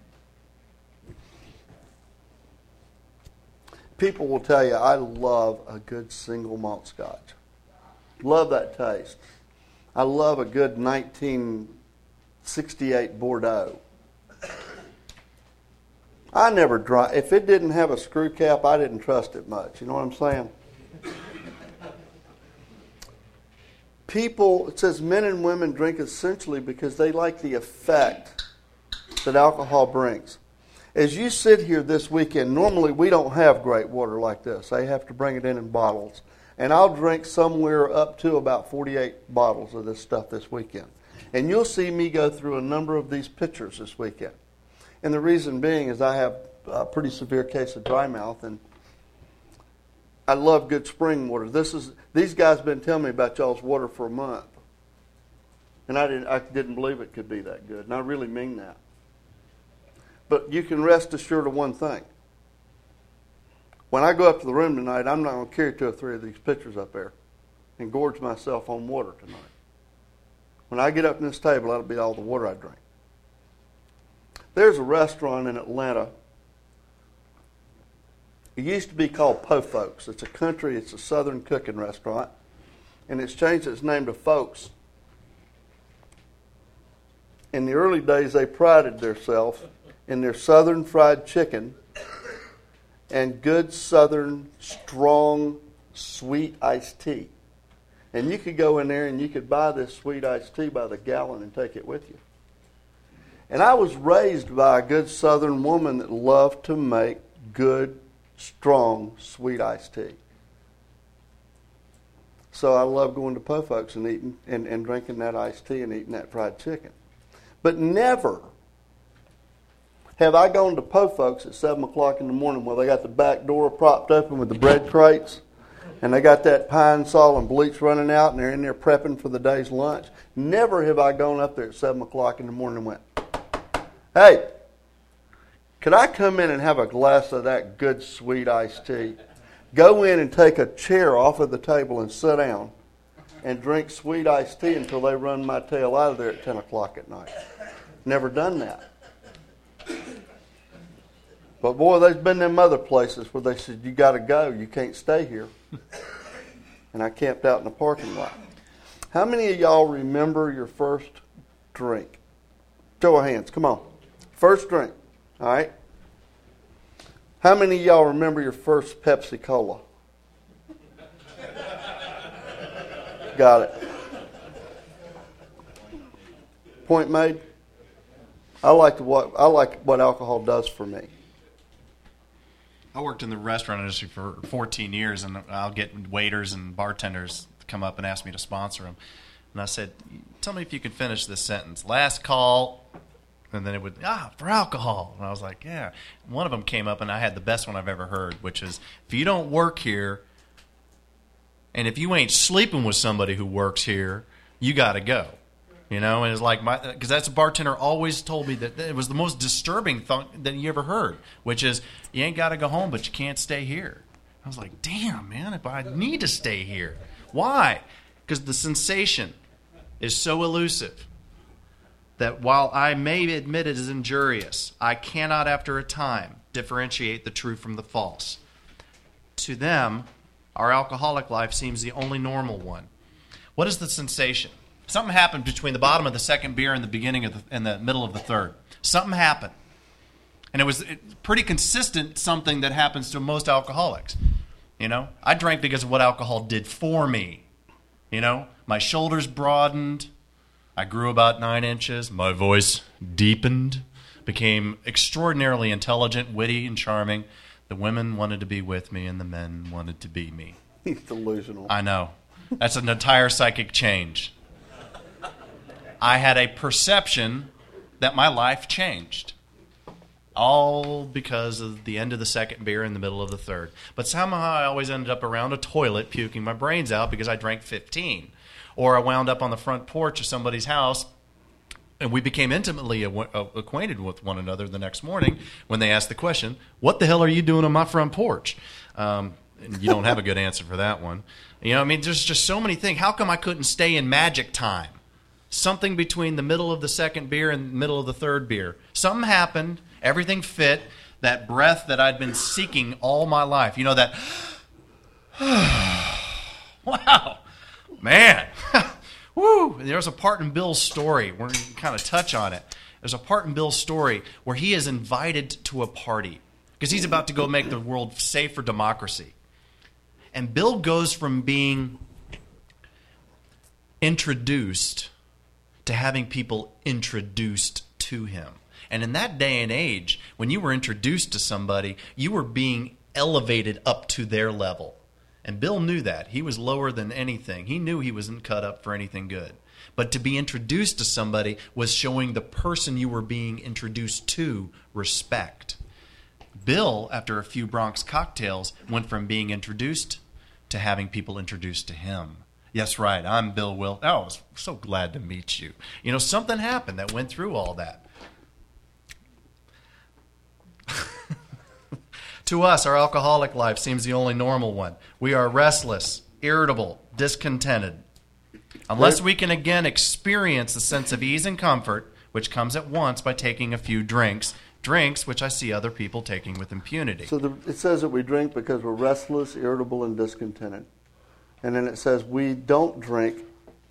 B: People will tell you, I love a good single malt scotch. Love that taste. I love a good nineteen sixty-eight Bordeaux. I never drank. If it didn't have a screw cap, I didn't trust it much. You know what I'm saying? People, it says men and women drink essentially because they like the effect that alcohol brings. As you sit here this weekend, normally we don't have great water like this. They have to bring it in in bottles. And I'll drink somewhere up to about forty-eight bottles of this stuff this weekend. And you'll see me go through a number of these pitchers this weekend. And the reason being is I have a pretty severe case of dry mouth, and I love good spring water. This is these guys have been telling me about y'all's water for a month. And I didn't I didn't believe it could be that good. And I really mean that. But you can rest assured of one thing. When I go up to the room tonight, I'm not going to carry two or three of these pitchers up there and gorge myself on water tonight. When I get up to this table, that'll be all the water I drink. There's a restaurant in Atlanta. It used to be called Po Folks. It's a country, it's a southern cooking restaurant. And it's changed its name to Folks. In the early days, they prided themselves in their southern fried chicken and good southern, strong, sweet iced tea. And you could go in there and you could buy this sweet iced tea by the gallon and take it with you. And I was raised by a good southern woman that loved to make good, strong, sweet iced tea. So I love going to Po Folks and eating and, and drinking that iced tea and eating that fried chicken. But never have I gone to Po Folks at seven o'clock in the morning where they got the back door propped open with the bread crates and they got that pine sol and bleach running out and they're in there prepping for the day's lunch. Never have I gone up there at seven o'clock in the morning and went, hey, could I come in and have a glass of that good sweet iced tea? Go in and take a chair off of the table and sit down and drink sweet iced tea until they run my tail out of there at ten o'clock at night. Never done that. But boy, there's been them other places where they said, you got to go, you can't stay here. And I camped out in the parking lot. How many of y'all remember your first drink? Show of hands, come on. First drink, all right? How many of y'all remember your first Pepsi Cola? Got it. Point made. I like what I like what alcohol does for me.
A: I worked in the restaurant industry for fourteen years, and I'll get waiters and bartenders to come up and ask me to sponsor them. And I said, tell me if you can finish this sentence. Last call. And then it would, ah, for alcohol. And I was like, yeah. One of them came up, and I had the best one I've ever heard, which is, if you don't work here, and if you ain't sleeping with somebody who works here, you got to go. You know, and it's like, my, because that's a bartender always told me that it was the most disturbing thing that you ever heard, which is, you ain't got to go home, but you can't stay here. I was like, damn, man, if I need to stay here. Why? Because the sensation is so elusive that while I may admit it is injurious, I cannot, after a time, differentiate the true from the false. To them, our alcoholic life seems the only normal one. What is the sensation? Something happened between the bottom of the second beer and the beginning of the, and the middle of the third. Something happened. And it was pretty consistent something that happens to most alcoholics. You know, I drank because of what alcohol did for me. You know, my shoulders broadened. I grew about nine inches. My voice deepened, became extraordinarily intelligent, witty, and charming. The women wanted to be with me, and the men wanted to be me.
B: He's delusional.
A: I know. That's an entire psychic change. I had a perception that my life changed. All because of the end of the second beer in the middle of the third. But somehow I always ended up around a toilet puking my brains out because I drank fifteen. Or I wound up on the front porch of somebody's house, and we became intimately acquainted with one another the next morning when they asked the question, what the hell are you doing on my front porch? Um, and you don't have a good answer for that one. You know, I mean, there's just so many things. How come I couldn't stay in magic time? Something between the middle of the second beer and the middle of the third beer. Something happened. Everything fit. That breath that I'd been seeking all my life. You know, that, wow. Man, woo! There's a part in Bill's story. We're going to kind of touch on it. There's a part in Bill's story where he is invited to a party because he's about to go make the world safe for democracy. And Bill goes from being introduced to having people introduced to him. And in that day and age, when you were introduced to somebody, you were being elevated up to their level. And Bill knew that. He was lower than anything. He knew he wasn't cut up for anything good. But to be introduced to somebody was showing the person you were being introduced to respect. Bill, after a few Bronx cocktails, went from being introduced to having people introduced to him. Yes, right, I'm Bill Will. Oh, I was so glad to meet you. You know, something happened that went through all that. To us, our alcoholic life seems the only normal one. We are restless, irritable, discontented. Unless we can again experience a sense of ease and comfort, which comes at once by taking a few drinks, drinks which I see other people taking with impunity.
B: So the, it says that we drink because we're restless, irritable, and discontented. And then it says we don't drink,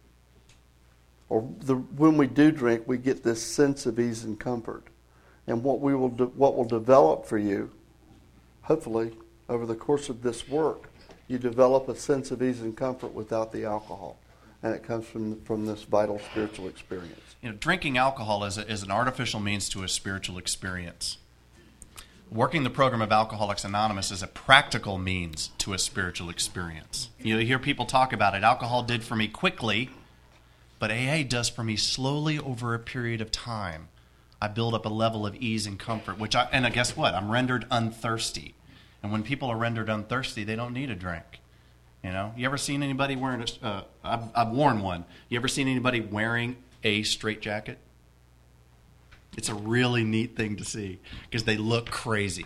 B: or the, when we do drink, we get this sense of ease and comfort. And what we will, de, what will develop for you, hopefully, over the course of this work, you develop a sense of ease and comfort without the alcohol. And it comes from from this vital spiritual experience.
A: You know, drinking alcohol is, a, is an artificial means to a spiritual experience. Working the program of Alcoholics Anonymous is a practical means to a spiritual experience. You hear people talk about it. Alcohol did for me quickly, but A A does for me slowly over a period of time. I build up a level of ease and comfort, which I, and guess what? I'm rendered unthirsty. And when people are rendered unthirsty, they don't need a drink. You know, you ever seen anybody wearing a, uh, I've, I've worn one. You ever seen anybody wearing a straitjacket? It's a really neat thing to see because they look crazy.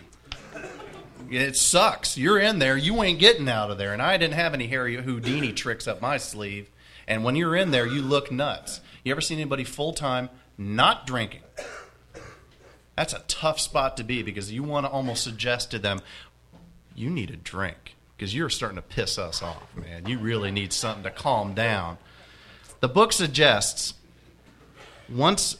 A: It sucks. You're in there. You ain't getting out of there. And I didn't have any Harry Houdini tricks up my sleeve. And when you're in there, you look nuts. You ever seen anybody full-time not drinking? That's a tough spot to be because you want to almost suggest to them, you need a drink because you're starting to piss us off, man. You really need something to calm down. The book suggests once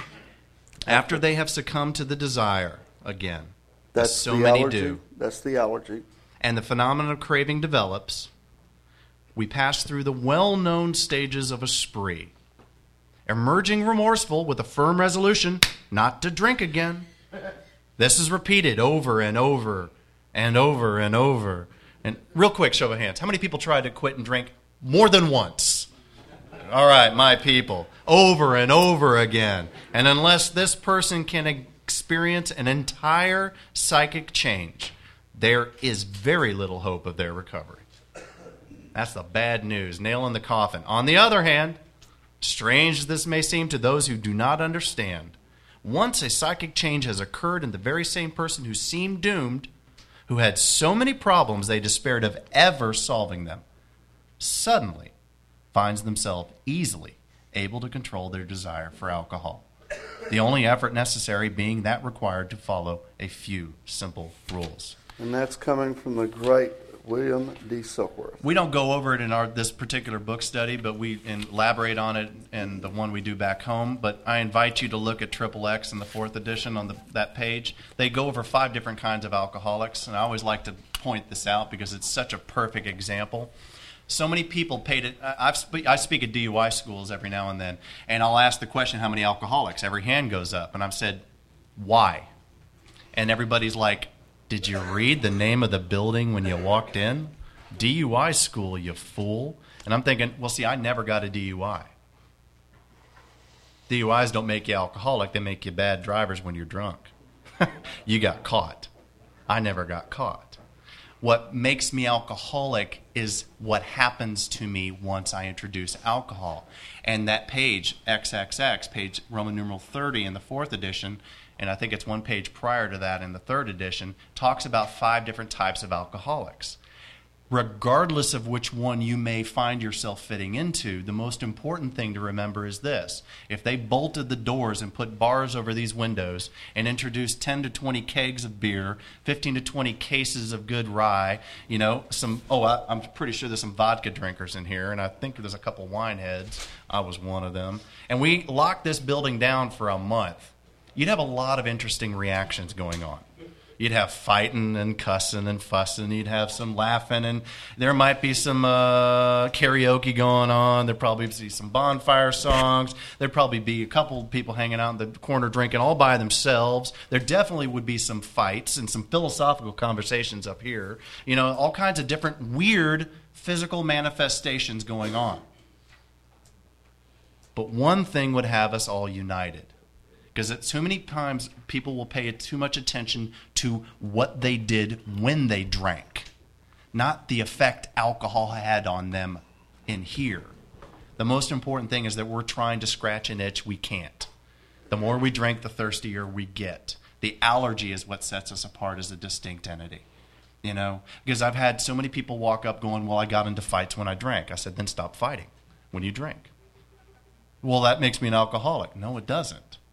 A: after they have succumbed to the desire again,
B: That's
A: as so
B: the
A: many
B: allergy.
A: do,
B: That's the allergy.
A: and the phenomenon of craving develops, we pass through the well-known stages of a spree, emerging remorseful with a firm resolution not to drink again. This is repeated over and over and over and over. And real quick, show of hands. How many people tried to quit and drink more than once? All right, my people. Over and over again. And unless this person can experience an entire psychic change, there is very little hope of their recovery. That's the bad news. Nail in the coffin. On the other hand, strange as this may seem to those who do not understand, once a psychic change has occurred in the very same person who seemed doomed, who had so many problems they despaired of ever solving them, suddenly finds themselves easily able to control their desire for alcohol. The only effort necessary being that required to follow a few simple rules.
B: And that's coming from the great William D. Silkworth.
A: We don't go over it in our this particular book study, but we elaborate on it in the one we do back home. But I invite you to look at Triple X in the fourth edition on the, that page. They go over five different kinds of alcoholics, and I always like to point this out because it's such a perfect example. So many people paid it. I've spe- I speak at D U I schools every now and then, and I'll ask the question, how many alcoholics? Every hand goes up, and I've said, why? And everybody's like, did you read the name of the building when you walked in? D U I school, you fool. And I'm thinking, well, see, I never got a D U I. D U Is don't make you alcoholic. They make you bad drivers when you're drunk. You got caught. I never got caught. What makes me alcoholic is what happens to me once I introduce alcohol. And that page, triple X, page Roman numeral thirty in the fourth edition, and I think it's one page prior to that in the third edition, talks about five different types of alcoholics. Regardless of which one you may find yourself fitting into, the most important thing to remember is this. If they bolted the doors and put bars over these windows and introduced ten to twenty kegs of beer, fifteen to twenty cases of good rye, you know, some, oh, I, I'm pretty sure there's some vodka drinkers in here, and I think there's a couple wine heads. I was one of them. And we locked this building down for a month. You'd have a lot of interesting reactions going on. You'd have fighting and cussing and fussing. You'd have some laughing, and there might be some uh, karaoke going on. There'd probably be some bonfire songs. There'd probably be a couple people hanging out in the corner drinking all by themselves. There definitely would be some fights and some philosophical conversations up here. You know, all kinds of different weird physical manifestations going on. But one thing would have us all united. Because too many times people will pay too much attention to what they did when they drank, not the effect alcohol had on them in here. The most important thing is that we're trying to scratch an itch we can't. The more we drink, the thirstier we get. The allergy is what sets us apart as a distinct entity. You know, because I've had so many people walk up going, well, I got into fights when I drank. I said, then stop fighting when you drink. Well, that makes me an alcoholic. No, it doesn't.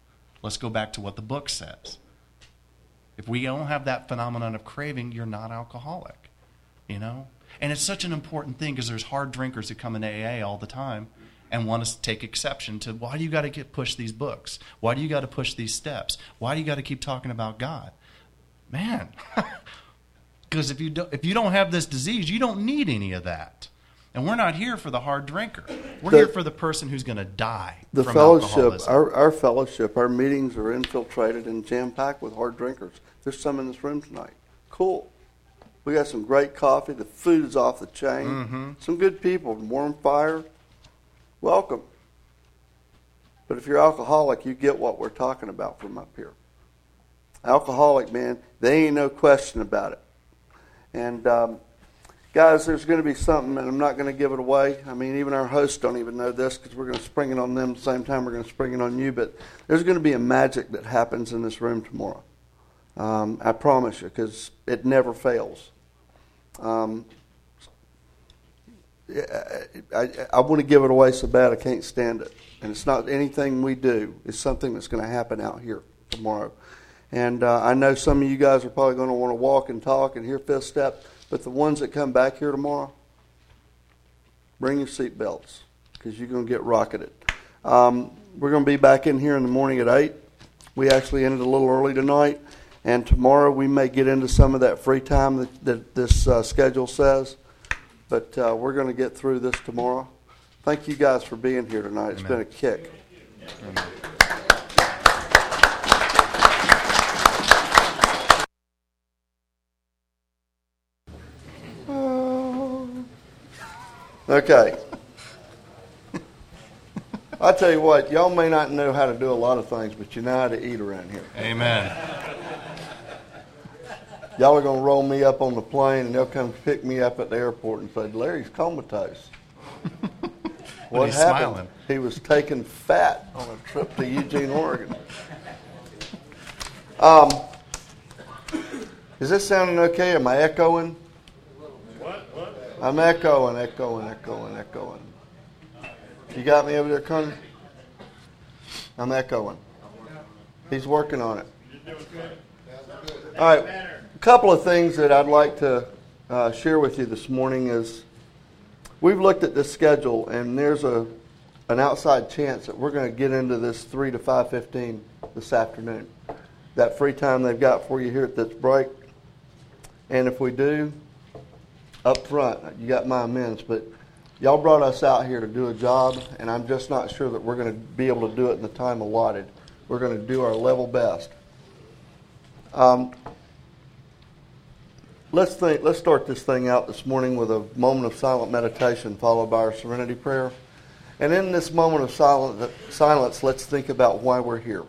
A: Let's go back to what the book says. If we don't have that phenomenon of craving, you're not alcoholic, you know? And it's such an important thing because there's hard drinkers who come in A A all the time and want to take exception to, why do you got to get push these books? Why do you got to push these steps? Why do you got to keep talking about God? Man, because if you don't, if you don't have this disease, you don't need any of that. And we're not here for the hard drinker. We're
B: The-
A: here for the person who's going to die
B: The
A: from
B: fellowship,
A: alcoholism.
B: our, our fellowship, our meetings are infiltrated and jam-packed with hard drinkers. There's some in this room tonight. Cool. We got some great coffee. The food is off the chain.
A: Mm-hmm.
B: Some good people, warm fire. Welcome. But if you're alcoholic, you get what we're talking about from up here. Alcoholic, man, they ain't no question about it. And um, guys, there's going to be something, and I'm not going to give it away. I mean, even our hosts don't even know this because we're going to spring it on them at the same time we're going to spring it on you. But there's going to be a magic that happens in this room tomorrow. Um, I promise you, because it never fails. Um, I, I, I want to give it away so bad I can't stand it. And it's not anything we do. It's something that's going to happen out here tomorrow. And uh, I know some of you guys are probably going to want to walk and talk and hear fifth step. But the ones that come back here tomorrow, bring your seatbelts because you're going to get rocketed. Um, we're going to be back in here in the morning at eight. We actually ended a little early tonight. And tomorrow we may get into some of that free time that, that this uh, schedule says. But uh, we're going to get through this tomorrow. Thank you guys for being here tonight. It's
A: Amen.
B: been a kick.
A: Amen.
B: Okay. I tell you what, y'all may not know how to do a lot of things, but you know how to eat around here.
A: Amen.
B: Y'all are going to roll me up on the plane, and they'll come pick me up at the airport and say, Larry's comatose. What
A: he's
B: happened?
A: smiling.
B: He was taking fat on a trip to Eugene, Oregon. Um, is this sounding okay? Am I echoing?
C: What? What?
B: I'm echoing, echoing, echoing, echoing. You got me over there, Connor? I'm echoing. He's working on it. All right. A couple of things that I'd like to uh, share with you this morning is we've looked at this schedule, and there's a an outside chance that we're going to get into this three to five fifteen this afternoon. That free time they've got for you here at this break. And if we do, up front, you got my amends, but y'all brought us out here to do a job, and I'm just not sure that we're going to be able to do it in the time allotted. We're going to do our level best. Um, let's think. Let's start this thing out this morning with a moment of silent meditation, followed by our serenity prayer. And in this moment of silent, silence, let's think about why we're here.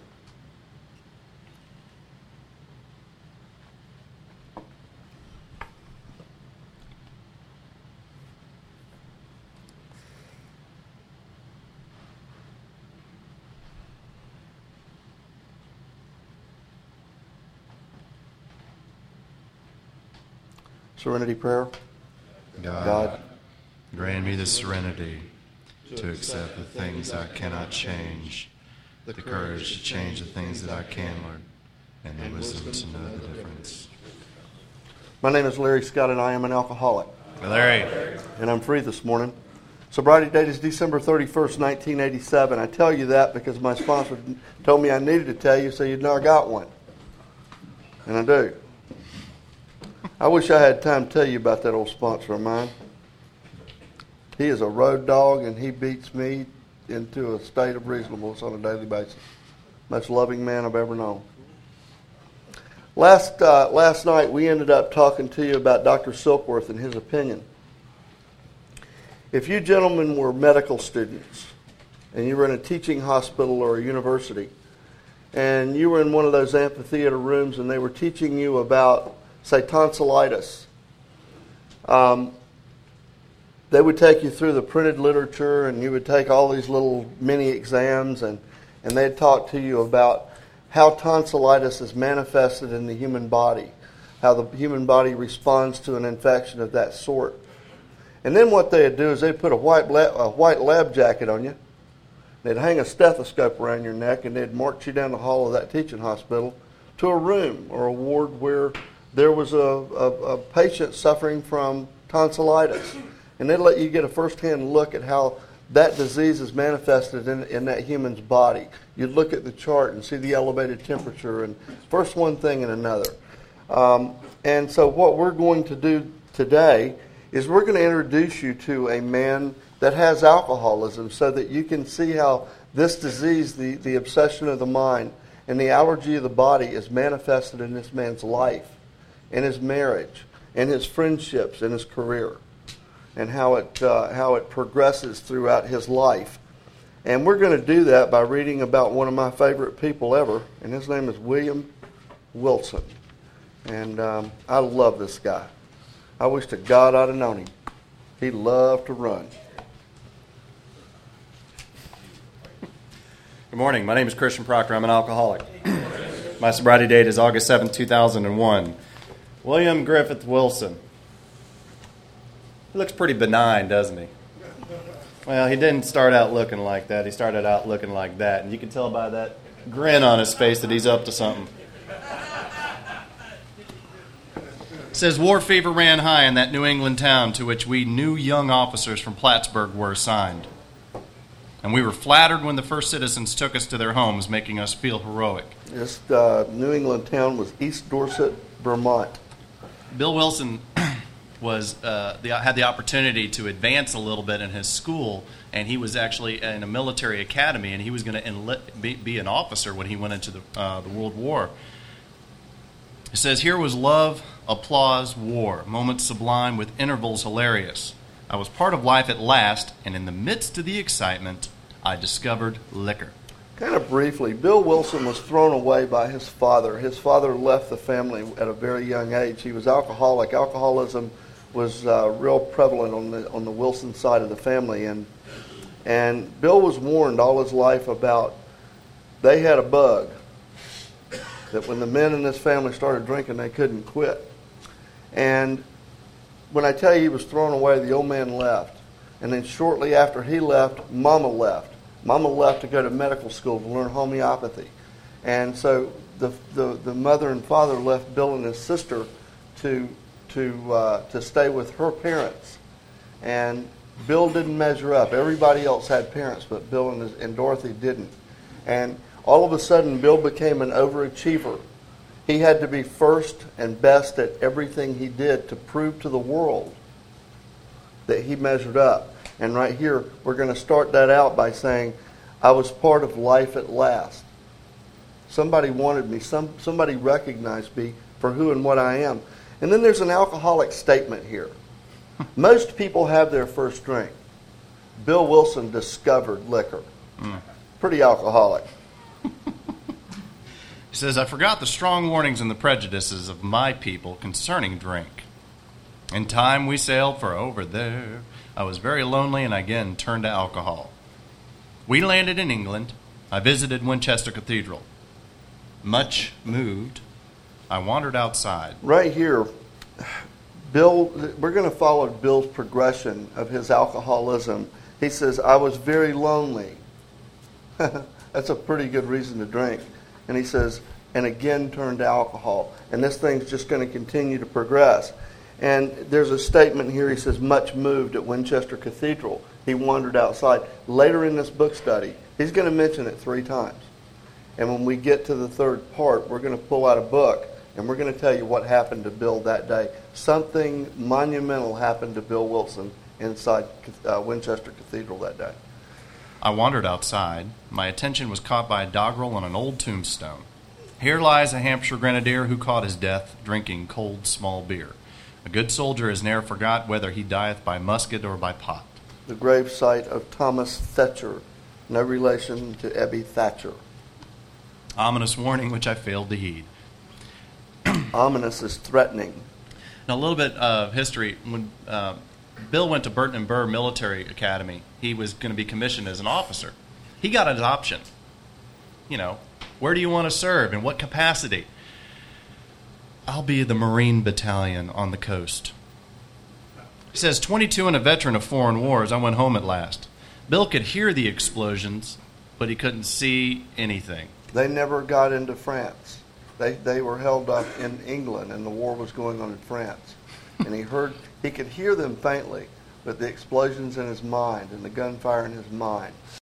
B: Serenity prayer.
A: God,
B: God,
A: grant me the serenity to accept the things I cannot change, the courage to change the things that I can learn, and the wisdom to know the difference.
B: my name is Larry Scott, and I am an alcoholic.
A: Larry.
B: And I'm free this morning. Sobriety date is December thirty-first, nineteen eighty-seven. I tell you that because my sponsor told me I needed to tell you so you'd know I got one. And I do. I wish I had time to tell you about that old sponsor of mine. He is a road dog, and he beats me into a state of reasonableness on a daily basis. Most loving man I've ever known. Last uh, last night, we ended up talking to you about Doctor Silkworth and his opinion. If you gentlemen were medical students, and you were in a teaching hospital or a university, and you were in one of those amphitheater rooms, and they were teaching you about, say, tonsillitis, um, they would take you through the printed literature, and you would take all these little mini exams, and, and they'd talk to you about how tonsillitis is manifested in the human body, how the human body responds to an infection of that sort. And then what they'd do is they'd put a white lab, a white lab jacket on you, They'd hang a stethoscope around your neck, and they'd march you down the hall of that teaching hospital to a room or a ward where there was a, a, a patient suffering from tonsillitis. And they'd let you get a first-hand look at how that disease is manifested in, in that human's body. You'd look at the chart and see the elevated temperature, and first one thing and another. Um, and so what we're going to do today is we're going to introduce you to a man that has alcoholism so that you can see how this disease, the, the obsession of the mind and the allergy of the body, is manifested in this man's life, in his marriage, in his friendships, in his career, and how it, uh, how it progresses throughout his life. And we're going to do that by reading about one of my favorite people ever, and his name is William Wilson. And um, I love this guy. I wish to God I'd have known him. He loved to run.
A: Good morning. My name is Christian Proctor. I'm an alcoholic. My sobriety date is August seventh, two thousand one. William Griffith Wilson. He looks pretty benign, doesn't he? Well, he didn't start out looking like that. He started out looking like that. And you can tell by that grin on his face that he's up to something. It says, war fever ran high in that New England town to which we new young officers from Plattsburgh were assigned. And we were flattered when the first citizens took us to their homes, making us feel heroic.
B: This uh, New England town was East Dorset, Vermont.
A: Bill Wilson was uh, the, had the opportunity to advance a little bit in his school, and he was actually in a military academy, and he was going to be, be an officer when he went into the, uh, the World War. It says, here was love, applause, war, moments sublime with intervals hilarious. I was part of life at last, and in the midst of the excitement, I discovered liquor.
B: Kind of briefly, Bill Wilson was thrown away by his father. His father left the family at a very young age. He was alcoholic. Alcoholism was uh, real prevalent on the on the Wilson side of the family, and and Bill was warned all his life about they had a bug that when the men in this family started drinking, they couldn't quit. And when I tell you he was thrown away, the old man left. And then shortly after he left, Mama left. Mama left to go to medical school to learn homeopathy. And so the the, the mother and father left Bill and his sister to to uh, to stay with her parents. And Bill didn't measure up. Everybody else had parents, but Bill and, his, and Dorothy didn't. And all of a sudden, Bill became an overachiever. He had to be first and best at everything he did to prove to the world that he measured up. And right here, we're going to start that out by saying, I was part of life at last. Somebody wanted me. Some somebody recognized me for who and what I am. And then there's an alcoholic statement here. Most people have their first drink. Bill Wilson discovered liquor. Mm. Pretty alcoholic.
A: He says, I forgot the strong warnings and the prejudices of my people concerning drink. In time we sailed for over there. I was very lonely and again turned to alcohol. We landed in England. I visited Winchester Cathedral. Much moved, I wandered outside.
B: Right here, Bill, we're going to follow Bill's progression of his alcoholism. He says, I was very lonely. That's a pretty good reason to drink. And he says, and again turned to alcohol. And this thing's just going to continue to progress. And there's a statement here, he says, much moved at Winchester Cathedral. He wandered outside. Later in this book study, he's going to mention it three times. And when we get to the third part, we're going to pull out a book, and we're going to tell you what happened to Bill that day. Something monumental happened to Bill Wilson inside uh, Winchester Cathedral that day.
A: I wandered outside. My attention was caught by a doggerel on an old tombstone. Here lies a Hampshire grenadier who caught his death drinking cold small beer. A good soldier is ne'er forgot whether he dieth by musket or by pot.
B: The grave site of Thomas Thetcher, no relation to Ebby Thatcher.
A: Ominous warning which I failed to heed.
B: Ominous is threatening.
A: Now, a little bit of history. When uh, Bill went to Burton and Burr Military Academy, he was going to be commissioned as an officer. He got his option. You know, where do you want to serve? In what capacity? I'll be the Marine Battalion on the coast. He says, twenty-two and a veteran of foreign wars, I went home at last. Bill could hear the explosions But he couldn't see anything.
B: They never got into France. They they were held up in England, and the war was going on in France. And he heard, he could hear them faintly, but the explosions in his mind and the gunfire in his mind